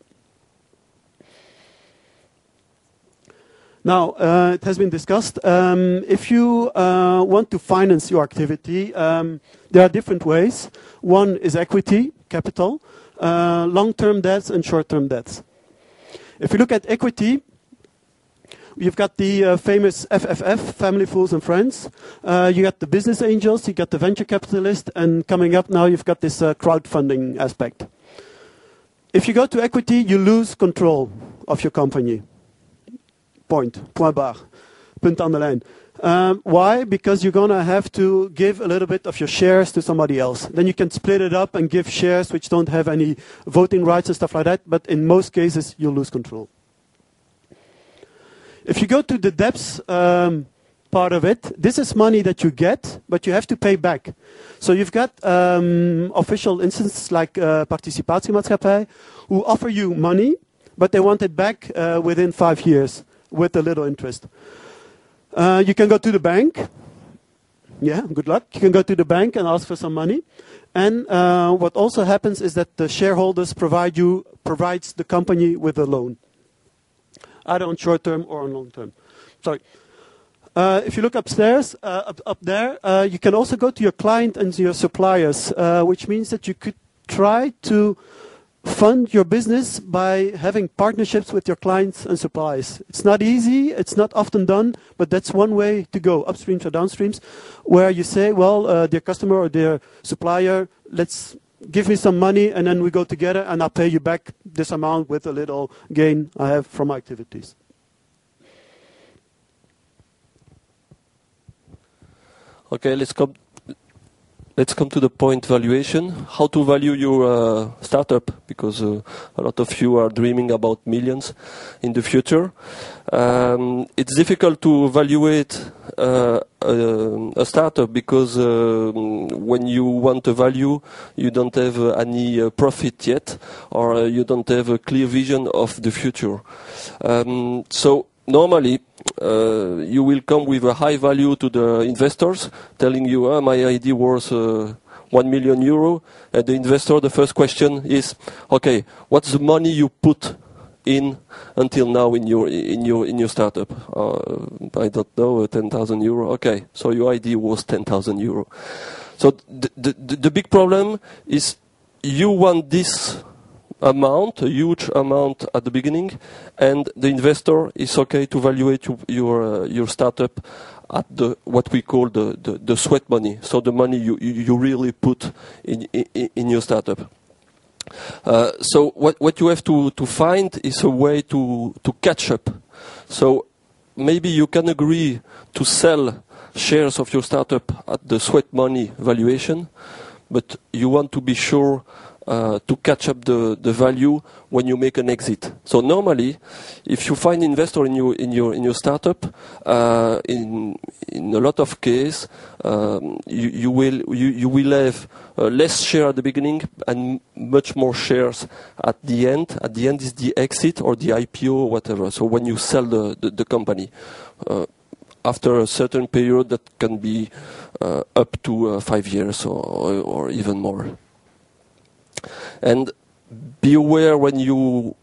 Now, it has been discussed. If you want to finance your activity, there are different ways. One is equity, capital, long-term debts and short-term debts. If you look at equity, you've got the famous FFF, Family, Fools and Friends. You got the business angels, you got the venture capitalists, and coming up now you've got this crowdfunding aspect. If you go to equity, you lose control of your company. Point barre. Punt aan de lijn. Why? Because you're going to have to give a little bit of your shares to somebody else. Then you can split it up and give shares which don't have any voting rights and stuff like that, but in most cases you lose control. If you go to the debts part of it, this is money that you get, but you have to pay back. So you've got official instances like Participatiemaatschappij who offer you money, but they want it back within 5 years with a little interest. You can go to the bank. Yeah, good luck. You can go to the bank and ask for some money. And what also happens is that the shareholders provides the company with a loan, either on short term or on long term. Sorry. If you look upstairs, up there, you can also go to your client and your suppliers, which means that you could try to fund your business by having partnerships with your clients and suppliers. It's not easy, it's not often done, but that's one way to go, upstreams or downstreams, where you say, well, dear customer or dear supplier, let's give me some money and then we go together and I'll pay you back this amount with a little gain I have from my activities. Okay, let's come to the point valuation. How to value your startup, because a lot of you are dreaming about millions in the future. It's difficult to evaluate a startup because when you want a value, you don't have any profit yet, or you don't have a clear vision of the future. So normally, you will come with a high value to the investors, telling you, my idea was 1 million euro. And the investor, the first question is, okay, what's the money you put in until now in your startup? I don't know, 10,000 euro. Okay, so your idea was 10,000 euro. So the big problem is you want this amount, a huge amount at the beginning, and the investor is okay to evaluate your startup at what we call the sweat money, so the money you really put in your startup. So what you have to find is a way to catch up. So maybe you can agree to sell shares of your startup at the sweat money valuation, but you want to be sure to catch up the value when you make an exit. So normally, if you find investor in your startup, in a lot of cases, you will have less share at the beginning and much more shares at the end. At the end is the exit or the IPO or whatever. So when you sell the company. After a certain period that can be up to 5 years or even more. And be aware when you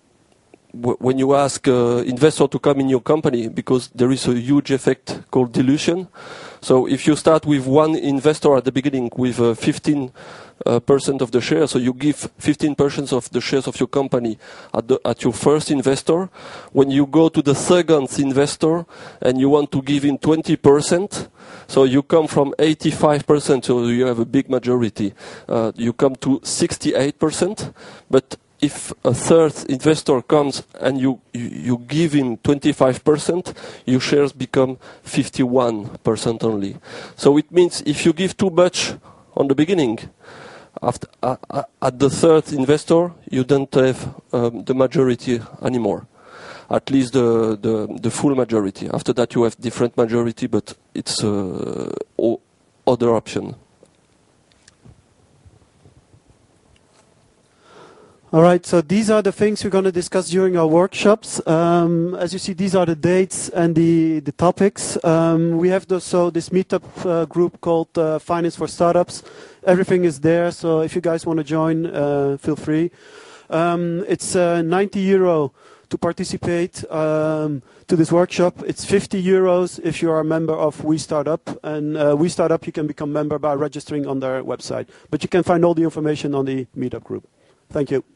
ask investor to come in your company, because there is a huge effect called dilution. So if you start with one investor at the beginning with 15 percent of the shares, so you give 15% of the shares of your company at your first investor. When you go to the second investor and you want to give in 20%, so you come from 85%, so you have a big majority. You come to 68%, but if a third investor comes and you give him 25%, your shares become 51% only. So it means if you give too much on the beginning, at the third investor, you don't have the majority anymore. At least the full majority. After that, you have different majority, but it's other option. All right, so these are the things we're going to discuss during our workshops. As you see, these are the dates and the topics. We have this meetup group called Finance for Startups. Everything is there, so if you guys want to join, feel free. It's €90 to participate to this workshop. It's €50 if you are a member of We Startup. And We Startup, you can become member by registering on their website. But you can find all the information on the meetup group. Thank you.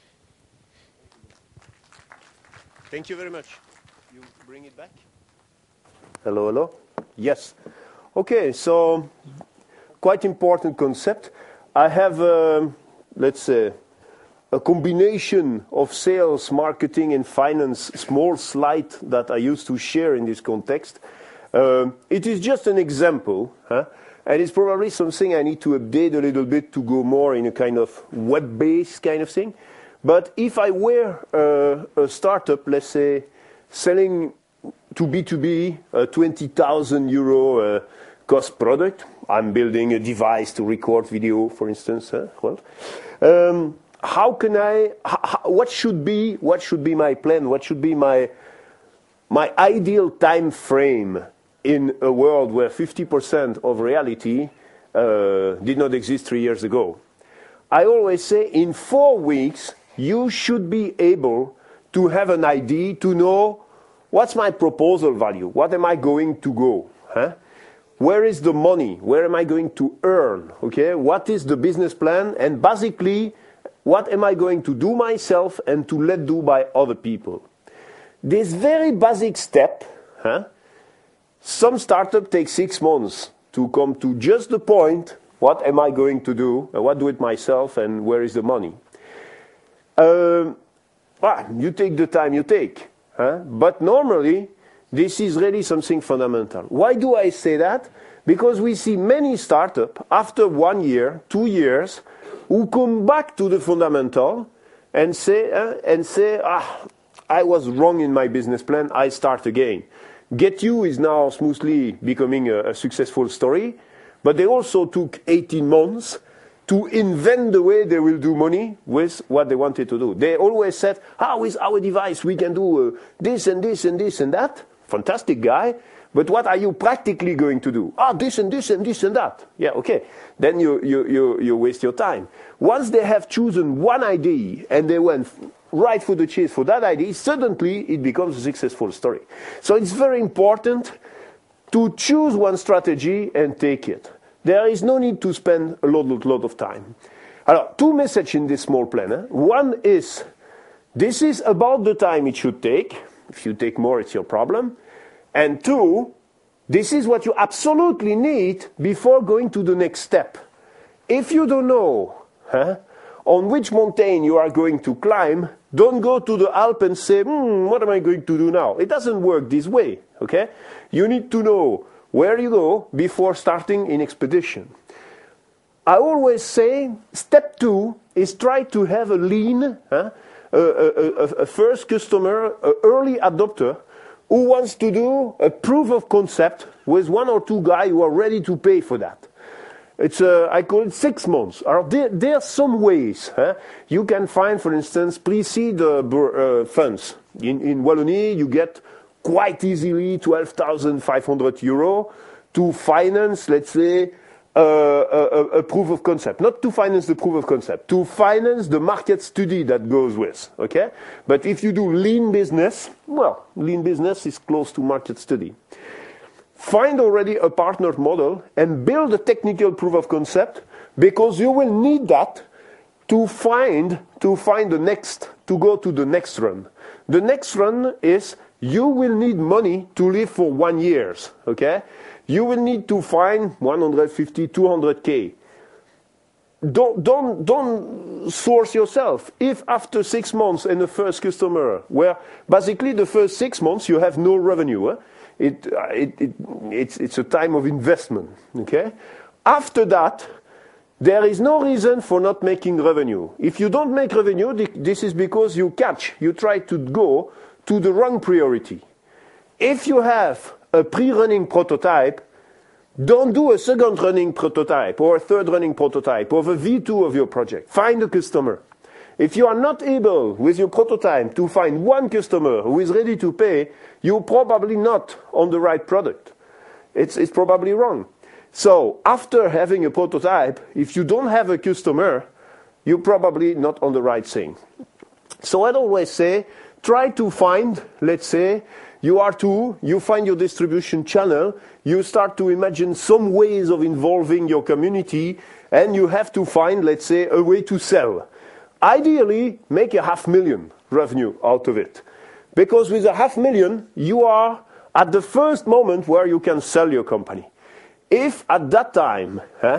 Thank you very much. You bring it back? Hello, hello? Yes. Okay, so quite important concept. I have, let's say, a combination of sales, marketing, and finance, small slide that I used to share in this context. It is just an example, and it's probably something I need to update a little bit to go more in a kind of web-based kind of thing. But if I were a startup, let's say, selling to B2B a €20,000 cost product, I'm building a device to record video, for instance. How can I? What should be my plan? What should be my ideal time frame in a world where 50% of reality did not exist 3 years ago? I always say in 4 weeks. You should be able to have an idea, to know what's my proposal value, what am I going to go, where is the money, where am I going to earn, okay? What is the business plan, and basically, what am I going to do myself and to let do by other people? This very basic step, some startup takes 6 months to come to just the point, what am I going to do, and what do it myself, and where is the money? You take the time you take, but normally this is really something fundamental. Why do I say that? Because we see many startups after 1 year, 2 years, who come back to the fundamental and say, I was wrong in my business plan, I start again. GetYou is now smoothly becoming a successful story, but they also took 18 months to invent the way they will do money with what they wanted to do. They always said, with our device we can do this and this and this and that. Fantastic guy. But what are you practically going to do? This and this and this and that. Yeah, okay. Then you waste your time. Once they have chosen one idea and they went right for the chase for that idea, suddenly it becomes a successful story. So it's very important to choose one strategy and take it. There is no need to spend a lot of time. Alors, 2 messages in this small plan. One is, this is about the time it should take. If you take more, it's your problem. And 2, this is what you absolutely need before going to the next step. If you don't know on which mountain you are going to climb, don't go to the Alps and say, what am I going to do now? It doesn't work this way, okay? You need to know where you go before starting an expedition. I always say step 2 is try to have a lean, a first customer, an early adopter who wants to do a proof of concept with 1 or 2 guys who are ready to pay for that. It's I call it 6 months. There are some ways. You can find, for instance, pre-seed funds. In Wallonie, you get quite easily €12,500 to finance, let's say, a proof of concept. Not to finance the proof of concept, to finance the market study that goes with, okay? But if you do lean business, well, lean business is close to market study. Find already a partner model and build a technical proof of concept because you will need that to find the next, to go to the next run. The next run is you will need money to live for 1 year, okay? You will need to find 150, 200K. Don't source yourself. If after 6 months and the first customer, where basically the first 6 months you have no revenue, it's a time of investment, okay? After that, there is no reason for not making revenue. If you don't make revenue, this is because you try to go to the wrong priority. If you have a pre-running prototype, don't do a second running prototype or a third running prototype of a V2 of your project. Find a customer. If you are not able with your prototype to find one customer who is ready to pay, you're probably not on the right product. It's probably wrong. So after having a prototype, if you don't have a customer, you're probably not on the right thing. So I'd always say, try to find, let's say, you find your distribution channel, you start to imagine some ways of involving your community, and you have to find, let's say, a way to sell. Ideally, make $500,000 revenue out of it. Because with $500,000, you are at the first moment where you can sell your company. If at that time,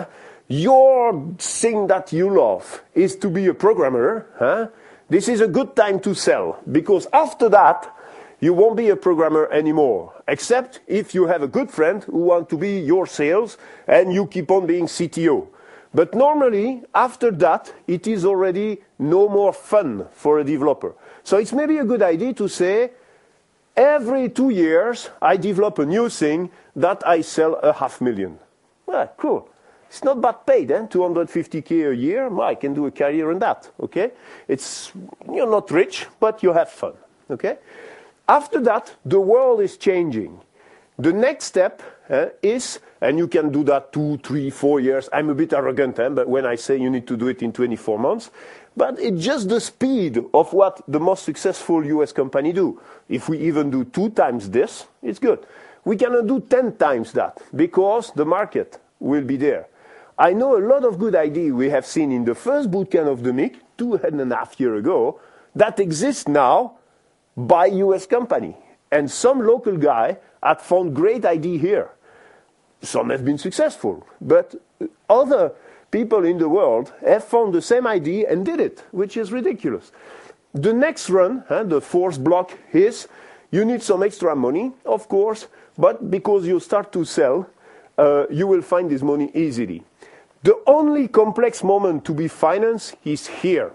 your thing that you love is to be a programmer, this is a good time to sell. Because after that, you won't be a programmer anymore, except if you have a good friend who wants to be your sales and you keep on being CTO. But normally, after that, it is already no more fun for a developer. So it's maybe a good idea to say, every 2 years, I develop a new thing that I sell $500,000. Well, cool. It's not bad paid, 250K a year. Well, I can do a career in that, okay? You're not rich, but you have fun, okay? After that, the world is changing. The next step is, and you can do that 2, 3, 4 years. I'm a bit arrogant, but when I say you need to do it in 24 months, but it's just the speed of what the most successful US company do. If we even do 2 times this, it's good. We cannot do 10 times that because the market will be there. I know a lot of good ideas we have seen in the first bootcamp of the MIC 2.5 years ago that exist now by US company. And some local guy had found great idea here. Some have been successful, but other people in the world have found the same idea and did it, which is ridiculous. The next run, the fourth block is, you need some extra money, of course, but because you start to sell, you will find this money easily. The only complex moment to be financed is here.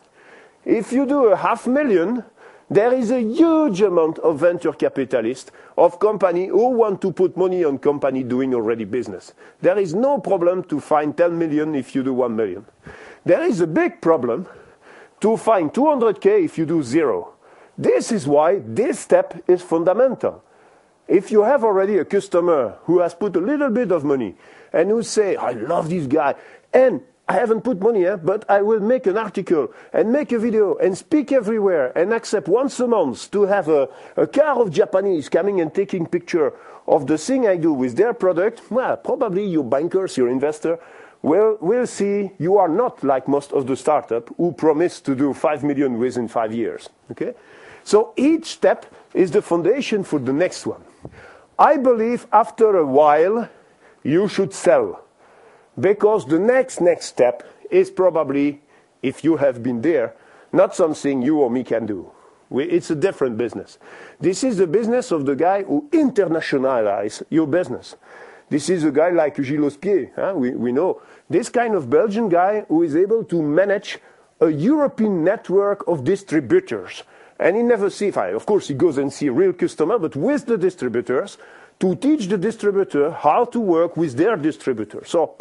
If you do $500,000, there is a huge amount of venture capitalists, of company who want to put money on company doing already business. There is no problem to find 10 million if you do 1 million. There is a big problem to find 200K if you do 0. This is why this step is fundamental. If you have already a customer who has put a little bit of money and who say, I love this guy, and I haven't put money, but I will make an article and make a video and speak everywhere and accept once a month to have a car of Japanese coming and taking picture of the thing I do with their product, well, probably your bankers, your investor, will see you are not like most of the startups who promise to do 5 million within 5 years. Okay? So each step is the foundation for the next one. I believe after a while, you should sell. Because the next step is probably, if you have been there, not something you or me can do. It's a different business. This is the business of the guy who internationalizes your business. This is a guy like Gilles Ospier. We know this kind of Belgian guy who is able to manage a European network of distributors. And he never sees, of course, he goes and sees a real customer, but with the distributors, to teach the distributor how to work with their distributor. So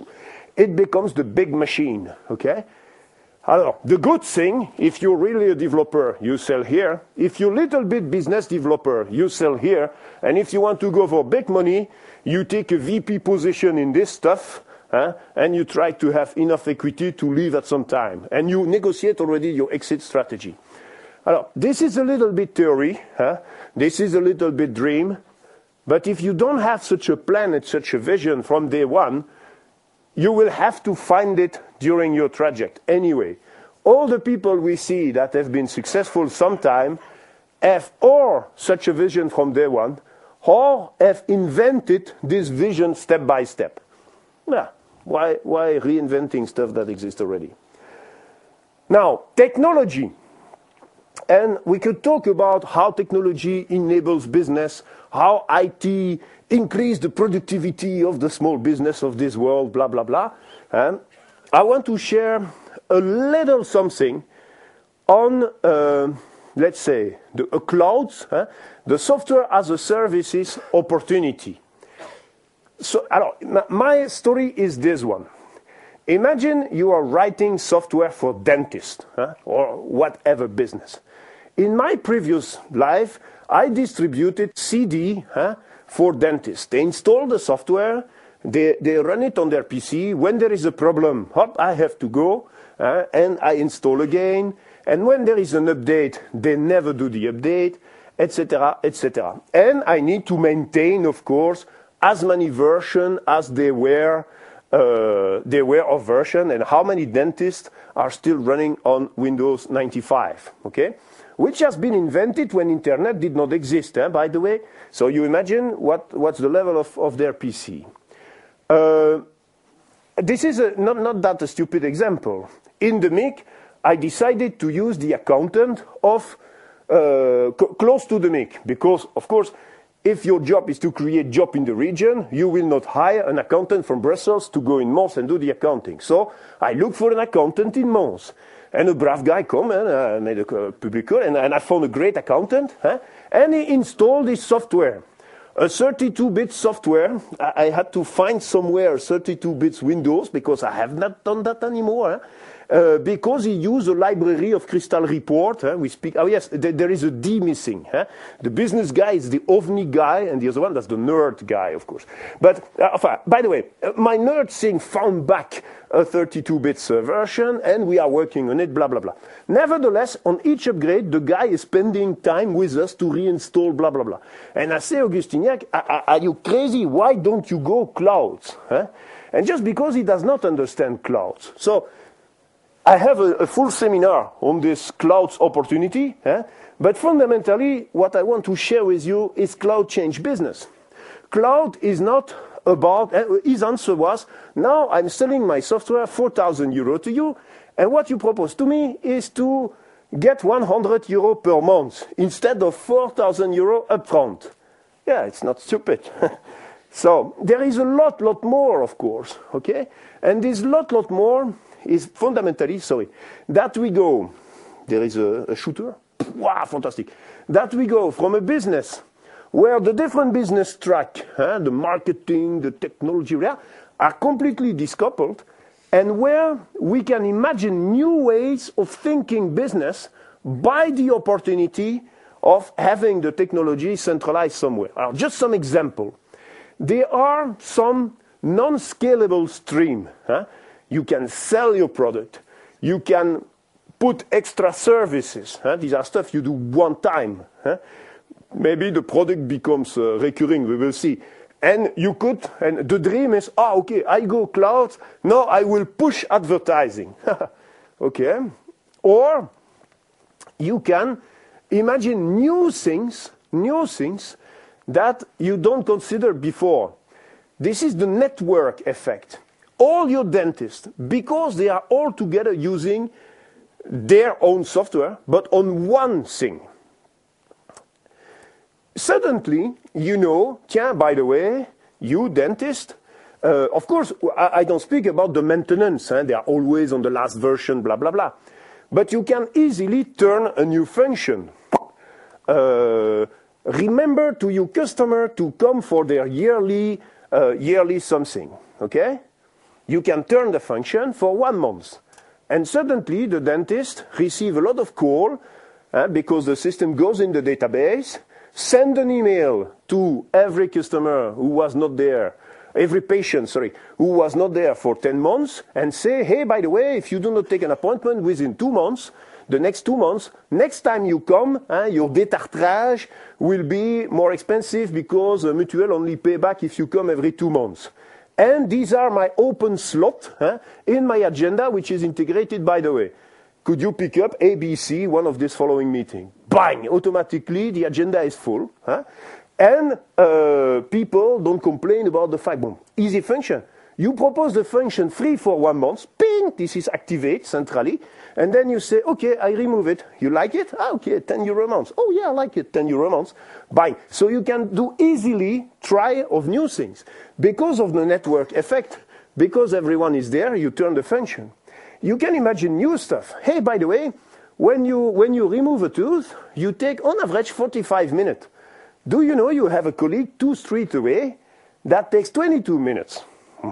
it becomes the big machine, okay? Alors, the good thing, if you're really a developer, you sell here. If you're a little bit business developer, you sell here. And if you want to go for big money, you take a VP position in this stuff, and you try to have enough equity to leave at some time. And you negotiate already your exit strategy. Alors, this is a little bit theory. This is a little bit dream. But if you don't have such a plan and such a vision from day one, you will have to find it during your traject. Anyway, all the people we see that have been successful sometime have or such a vision from day one, or have invented this vision step by step. Yeah, why reinventing stuff that exists already? Now, technology. And we could talk about how technology enables business, how IT increased the productivity of the small business of this world, blah, blah, blah. And I want to share a little something on, let's say, the clouds, the software as a services opportunity. So, my story is this one. Imagine you are writing software for dentists or whatever business. In my previous life, I distributed CD for dentists. They install the software, they run it on their PC. When there is a problem, I have to go and I install again. And when there is an update, they never do the update, etc., etc. And I need to maintain, of course, as many versions as they were of version, and how many dentists are still running on Windows 95, okay? Which has been invented when internet did not exist, by the way. So you imagine what's the level of their PC. This is not that a stupid example. In the MIC, I decided to use the accountant of close to the MIC, because, of course, if your job is to create job in the region, you will not hire an accountant from Brussels to go in Mons and do the accounting. So I looked for an accountant in Mons. And a brave guy came and made a public call, and I found a great accountant, and he installed this software. A 32-bit software. I had to find somewhere 32-bit Windows, because I have not done that anymore. Because he used a library of Crystal Report. We speak. Oh yes, there is a D missing. The business guy is the OVNI guy, and the other one, that's the nerd guy, of course. But by the way, my nerd thing found back a 32-bit version, and we are working on it. Blah blah blah. Nevertheless, on each upgrade, the guy is spending time with us to reinstall. Blah blah blah. And I say, Augustiniak, are you crazy? Why don't you go clouds? And just because he does not understand clouds. So I have a full seminar on this clouds opportunity, but fundamentally what I want to share with you is cloud change business. Cloud is not about, his answer was, now I'm selling my software 4,000 euro to you, and what you propose to me is to get 100 euro per month instead of 4,000 euro upfront. Yeah, it's not stupid. So there is a lot more, of course, okay? And this lot more is fundamentally, that we go, there is a shooter, wow, fantastic, that we go from a business where the different business track, the marketing, the technology, are completely decoupled, and where we can imagine new ways of thinking business by the opportunity of having the technology centralized somewhere. Just some example. There are some non-scalable stream. You can sell your product. You can put extra services. These are stuff you do one time. Maybe the product becomes recurring, we will see. And you could, and the dream is, okay, I go cloud, now I will push advertising. Okay. Or you can imagine new things that you don't consider before. This is the network effect. All your dentists, because they are all together using their own software, but on one thing. Suddenly, you know, by the way, you dentist, of course, I don't speak about the maintenance. They are always on the last version, blah, blah, blah. But you can easily turn a new function. Remember to your customer to come for their yearly something, okay? You can turn the function for 1 month. And suddenly, the dentist receives a lot of call because the system goes in the database, send an email to every customer who was not there, every patient, who was not there for 10 months, and say, hey, by the way, if you do not take an appointment within 2 months, the next 2 months, next time you come, your détartrage will be more expensive because Mutuelle only pay back if you come every 2 months. And these are my open slot in my agenda, which is integrated, by the way. Could you pick up ABC, one of this following meeting? Bang! Automatically, the agenda is full. And people don't complain about the fact, boom, easy function. You propose the function free for 1 month, ping, this is activate centrally, and then you say, okay, I remove it. You like it? Ah, okay, 10 euro a month. Oh yeah, I like it, 10 euro a month. Bang. So you can do easily try of new things. Because of the network effect, because everyone is there, you turn the function. You can imagine new stuff. Hey, by the way, when you remove a tooth, you take on average 45 minutes. Do you know you have a colleague 2 streets away that takes 22 minutes?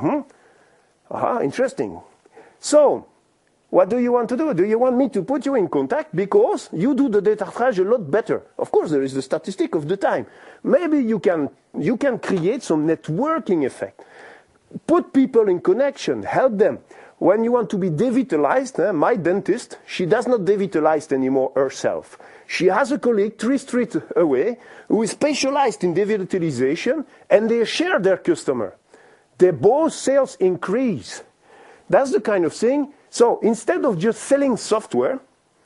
Interesting. So, what do you want to do? Do you want me to put you in contact because you do the data arbitrage a lot better? Of course, there is the statistic of the time. Maybe you can create some networking effect. Put people in connection, help them. When you want to be devitalized, my dentist, she does not devitalize anymore herself. She has a colleague 3 streets away who is specialized in devitalization, and they share their customer. Their both sales increase. That's the kind of thing. So instead of just selling software,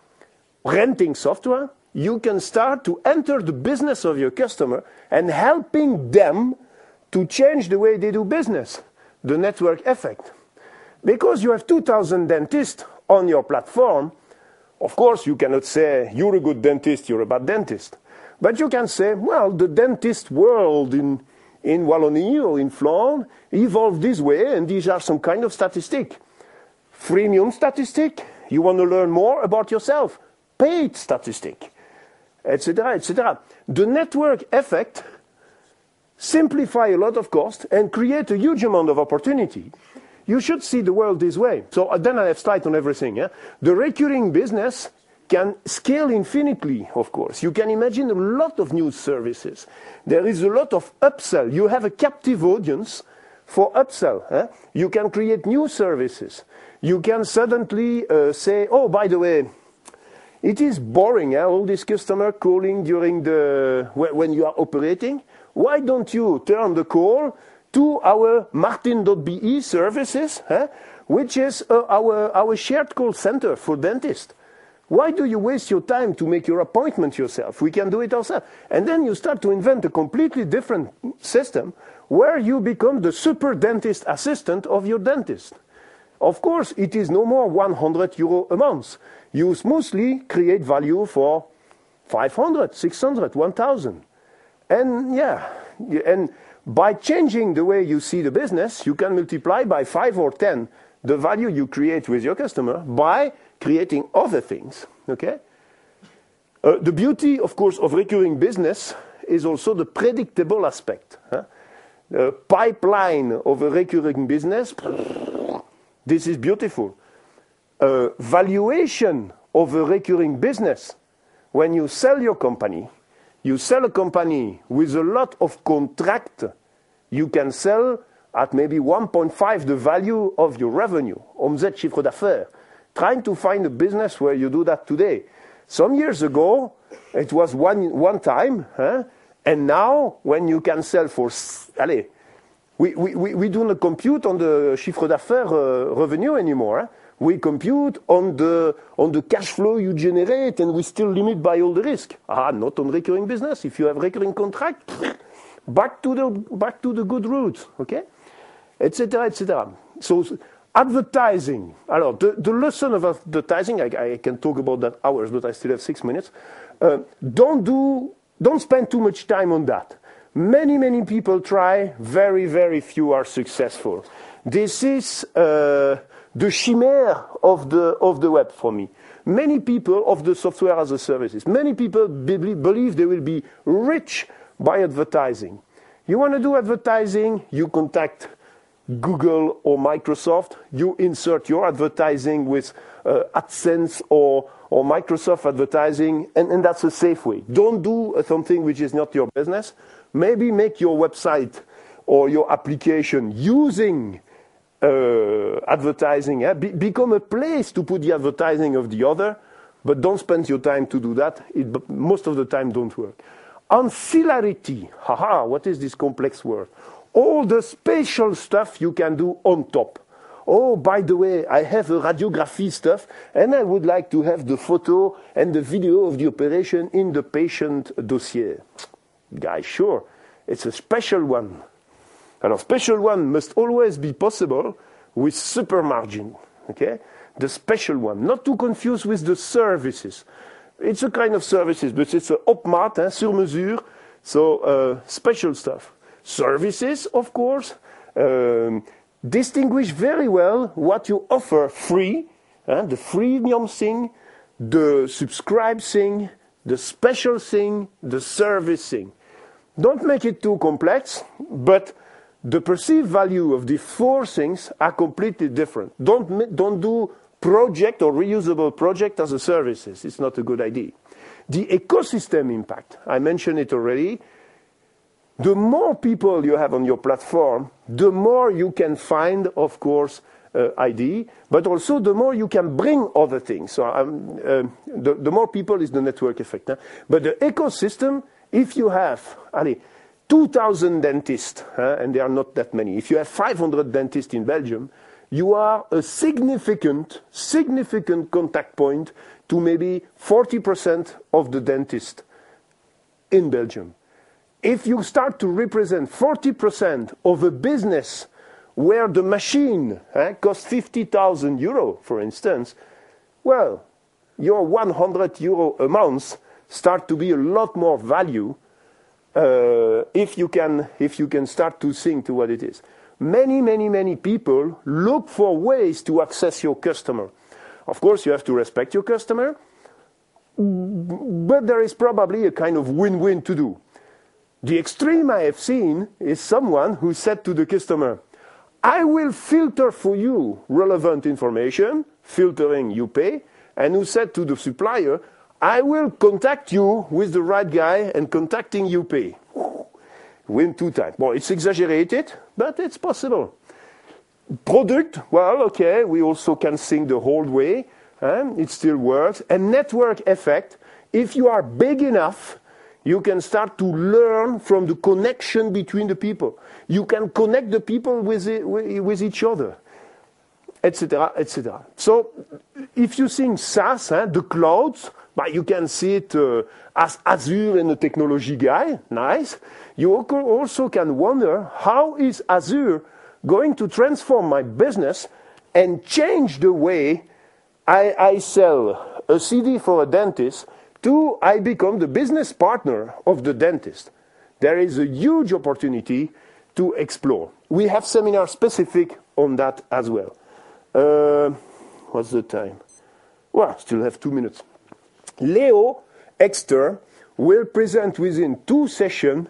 renting software, you can start to enter the business of your customer and helping them to change the way they do business, the network effect. Because you have 2,000 dentists on your platform, of course you cannot say, you're a good dentist, you're a bad dentist. But you can say, well, the dentist world in Wallonie or in Flandre evolved this way, and these are some kind of statistic. Freemium statistic, you want to learn more about yourself. Paid statistic, etc., etc. The network effect simplify a lot of cost and create a huge amount of opportunity. You should see the world this way. So then I have slides on everything. The recurring business can scale infinitely, of course. You can imagine a lot of new services. There is a lot of upsell. You have a captive audience for upsell. You can create new services. You can suddenly say, oh, by the way, it is boring, all this customer calling during when you are operating. Why don't you turn the call to our Martin.be services, which is our shared call center for dentists? Why do you waste your time to make your appointment yourself? We can do it ourselves. And then you start to invent a completely different system where you become the super dentist assistant of your dentist. Of course, it is no more 100 euro a month. You smoothly create value for 500, 600, 1,000. And and by changing the way you see the business, you can multiply by 5 or 10 the value you create with your customer by creating other things, okay? The beauty, of course, of recurring business is also the predictable aspect. The pipeline of a recurring business, this is beautiful. Valuation of a recurring business, when you sell your company, you sell a company with a lot of contract, you can sell at maybe 1.5 the value of your revenue, omzet, chiffre d'affaires. Trying to find a business where you do that today. Some years ago, it was one time, and now when you can sell for, allez, we do not compute on the chiffre d'affaires revenue anymore. We compute on the cash flow you generate, and we still limit by all the risk. Not on recurring business. If you have recurring contract, back to the good roots, okay, etc., etc. So advertising. Alors, the lesson of advertising, I can talk about that hours, but I still have 6 minutes. Don't spend too much time on that. Many people try. Very few are successful. This is the chimère of the web for me. Many people of the software as a services. Many people believe they will be rich by advertising. You want to do advertising? You contact Google or Microsoft. You insert your advertising with AdSense or Microsoft advertising, and that's a safe way. Don't do something which is not your business. Maybe make your website or your application using advertising. Become a place to put the advertising of the other, but don't spend your time to do that. Most of the time don't work. Ancillarity. What is this complex word? all the special stuff you can do on top. Oh, by the way, I have a radiography stuff, and I would like to have the photo and the video of the operation in the patient dossier. Guys, sure, it's a special one. And a special one must always be possible with super margin, okay? The special one, not to confuse with the services. It's a kind of services, but it's a opmat, sur mesure, so special stuff. Services, of course, distinguish very well what you offer free, the freemium thing, the subscribe thing, the special thing, the service thing. Don't make it too complex, but the perceived value of the four things are completely different. Don't do project or reusable project as a services. It's not a good idea. The ecosystem impact, I mentioned it already. The more people you have on your platform, the more you can find, of course, ID, but also the more you can bring other things. So the more people is the network effect. But the ecosystem, if you have 2,000 dentists, and there are not that many, if you have 500 dentists in Belgium, you are a significant contact point to maybe 40% of the dentists in Belgium. If you start to represent 40% of a business where the machine costs 50,000 euro, for instance, well, your 100 euro a month start to be a lot more value if you can start to think to what it is. Many people look for ways to access your customer. Of course, you have to respect your customer, but there is probably a kind of win-win to do. The extreme I have seen is someone who said to the customer, I will filter for you relevant information, filtering you pay, and who said to the supplier, I will contact you with the right guy and contacting you pay. Win 2 times. Well, it's exaggerated, but it's possible. Product, well, okay, we also can think the whole way. It still works. And network effect, if you are big enough, you can start to learn from the connection between the people. You can connect the people with each other, etc., etc. So if you think SaaS, the clouds, but you can see it as Azure and a technology guy, nice. You also can wonder, how is Azure going to transform my business and change the way I sell a CD for a dentist to I become the business partner of the dentist? There is a huge opportunity to explore. We have seminars specific on that as well. What's the time? Well, still have 2 minutes. Leo Exter will present within 2 sessions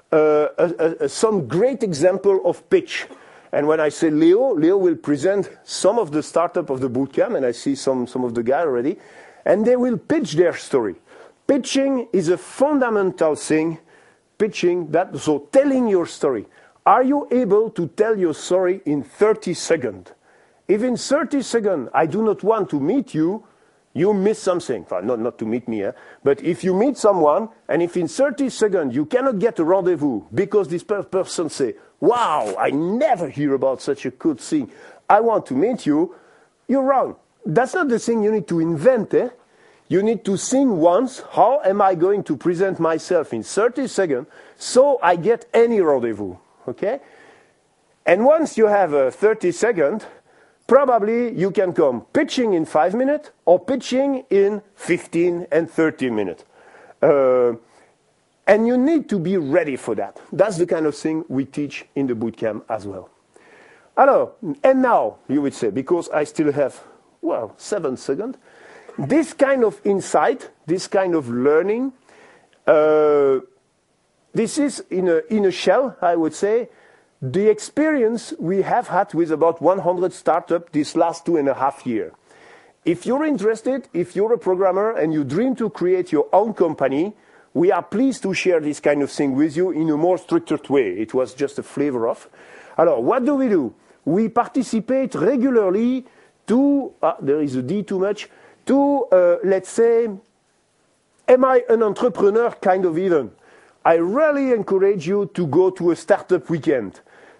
some great example of pitch. And when I say Leo will present some of the startup of the bootcamp, and I see some of the guys already, and they will pitch their story. Pitching is a fundamental thing. So telling your story. Are you able to tell your story in 30 seconds? If in 30 seconds I do not want to meet you, you miss something. Well, not to meet me, but if you meet someone, and if in 30 seconds you cannot get a rendezvous because this person say, wow, I never hear about such a good thing, I want to meet you, you're wrong. That's not the thing you need to invent. You need to think once, how am I going to present myself in 30 seconds so I get any rendezvous, okay? And once you have 30 seconds, probably you can come pitching in 5 minutes or pitching in 15 and 30 minutes. And you need to be ready for that. That's the kind of thing we teach in the bootcamp as well. Alors, and now, you would say, because I still have, 7 seconds, this kind of insight, this kind of learning, this is in a shell, I would say, the experience we have had with about 100 startups this last 2.5 years. If you're interested, if you're a programmer and you dream to create your own company, we are pleased to share this kind of thing with you in a more structured way. It was just a flavor of. Alors, what do? We participate regularly to, there is a D too much, to, let's say, am I an entrepreneur kind of event. I really encourage you to go to a startup weekend.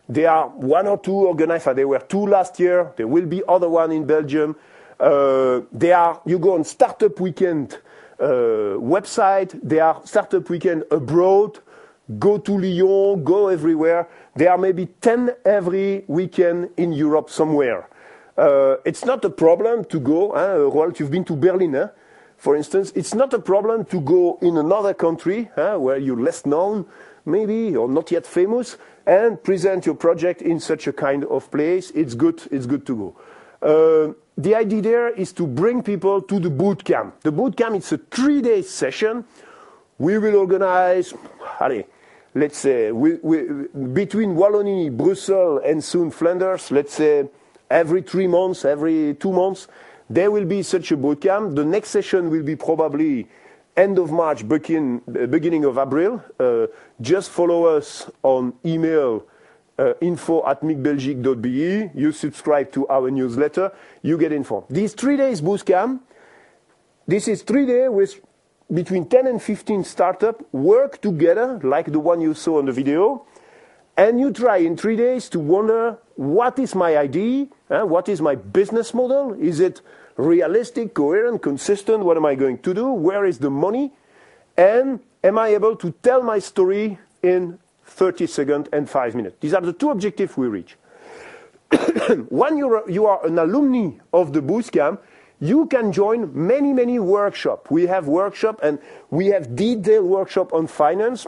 There are one or two organized. There were two last year. There will be other one in Belgium. You go on Startup Weekend website. There are Startup Weekend abroad. Go to Lyon. Go everywhere. There are maybe 10 every weekend in Europe somewhere. It's not a problem to go. Roald, you've been to Berlin, for instance. It's not a problem to go in another country where you're less known, maybe, or not yet famous, and present your project in such a kind of place. It's good to go. The idea there is to bring people to the boot camp. The boot camp is a 3-day session. We will organize, let's say, between Wallonie, Brussels, and soon Flanders, let's say, every 3 months, every 2 months, there will be such a boot camp. The next session will be probably end of March, beginning of April. Just follow us on email, info@micbelgique.be. You subscribe to our newsletter, you get informed. These 3 days boot camp, this is 3 days with between 10 and 15 startups work together, like the one you saw on the video, and you try in 3 days to wonder, what is my idea? What is my business model? Is it realistic, coherent, consistent? What am I going to do? Where is the money? And am I able to tell my story in 30 seconds and 5 minutes? These are the two objectives we reach. When you are an alumni of the boot camp, you can join many workshops. We have workshops, and we have detailed workshop on finance.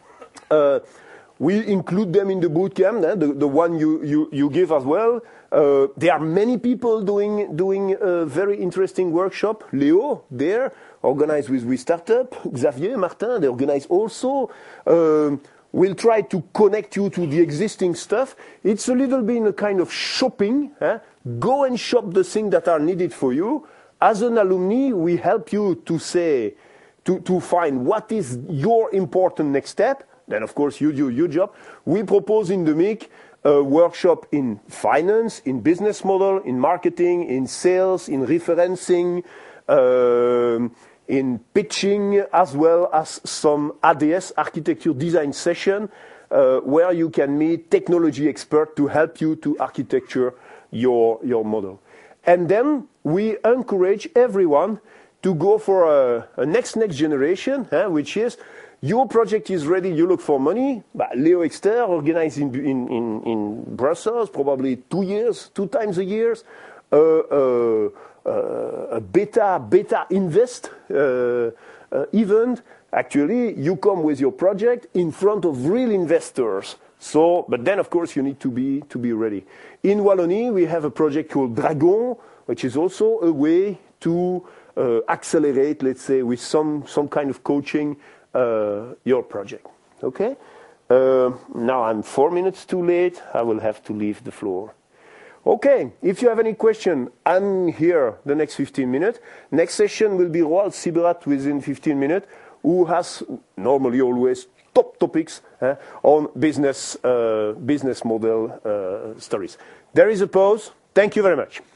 We include them in the boot camp, the one you give as well. There are many people doing a very interesting workshop. Leo, there, organized with We Startup. Xavier, Martin, they organize also. We'll try to connect you to the existing stuff. It's a little bit in a kind of shopping. Go and shop the things that are needed for you. As an alumni, we help you to find what is your important next step. Then, of course, you do your job. We propose in the MIC a workshop in finance, in business model, in marketing, in sales, in referencing, in pitching, as well as some ADS, architecture design session, where you can meet technology experts to help you to architecture your model. And then we encourage everyone to go for a next generation, which is, your project is ready, you look for money. Leo Exter organized in Brussels, probably 2 times a year, a beta invest event. Actually, you come with your project in front of real investors. But then, of course, you need to be ready. In Wallonie, we have a project called Dragon, which is also a way to accelerate, let's say, with some kind of coaching, your project. Okay? Now I'm 4 minutes too late. I will have to leave the floor. Okay, if you have any question, I'm here the next 15 minutes. Next session will be Roald Siberat within 15 minutes, who has normally always top topics on business model stories. There is a pause. Thank you very much.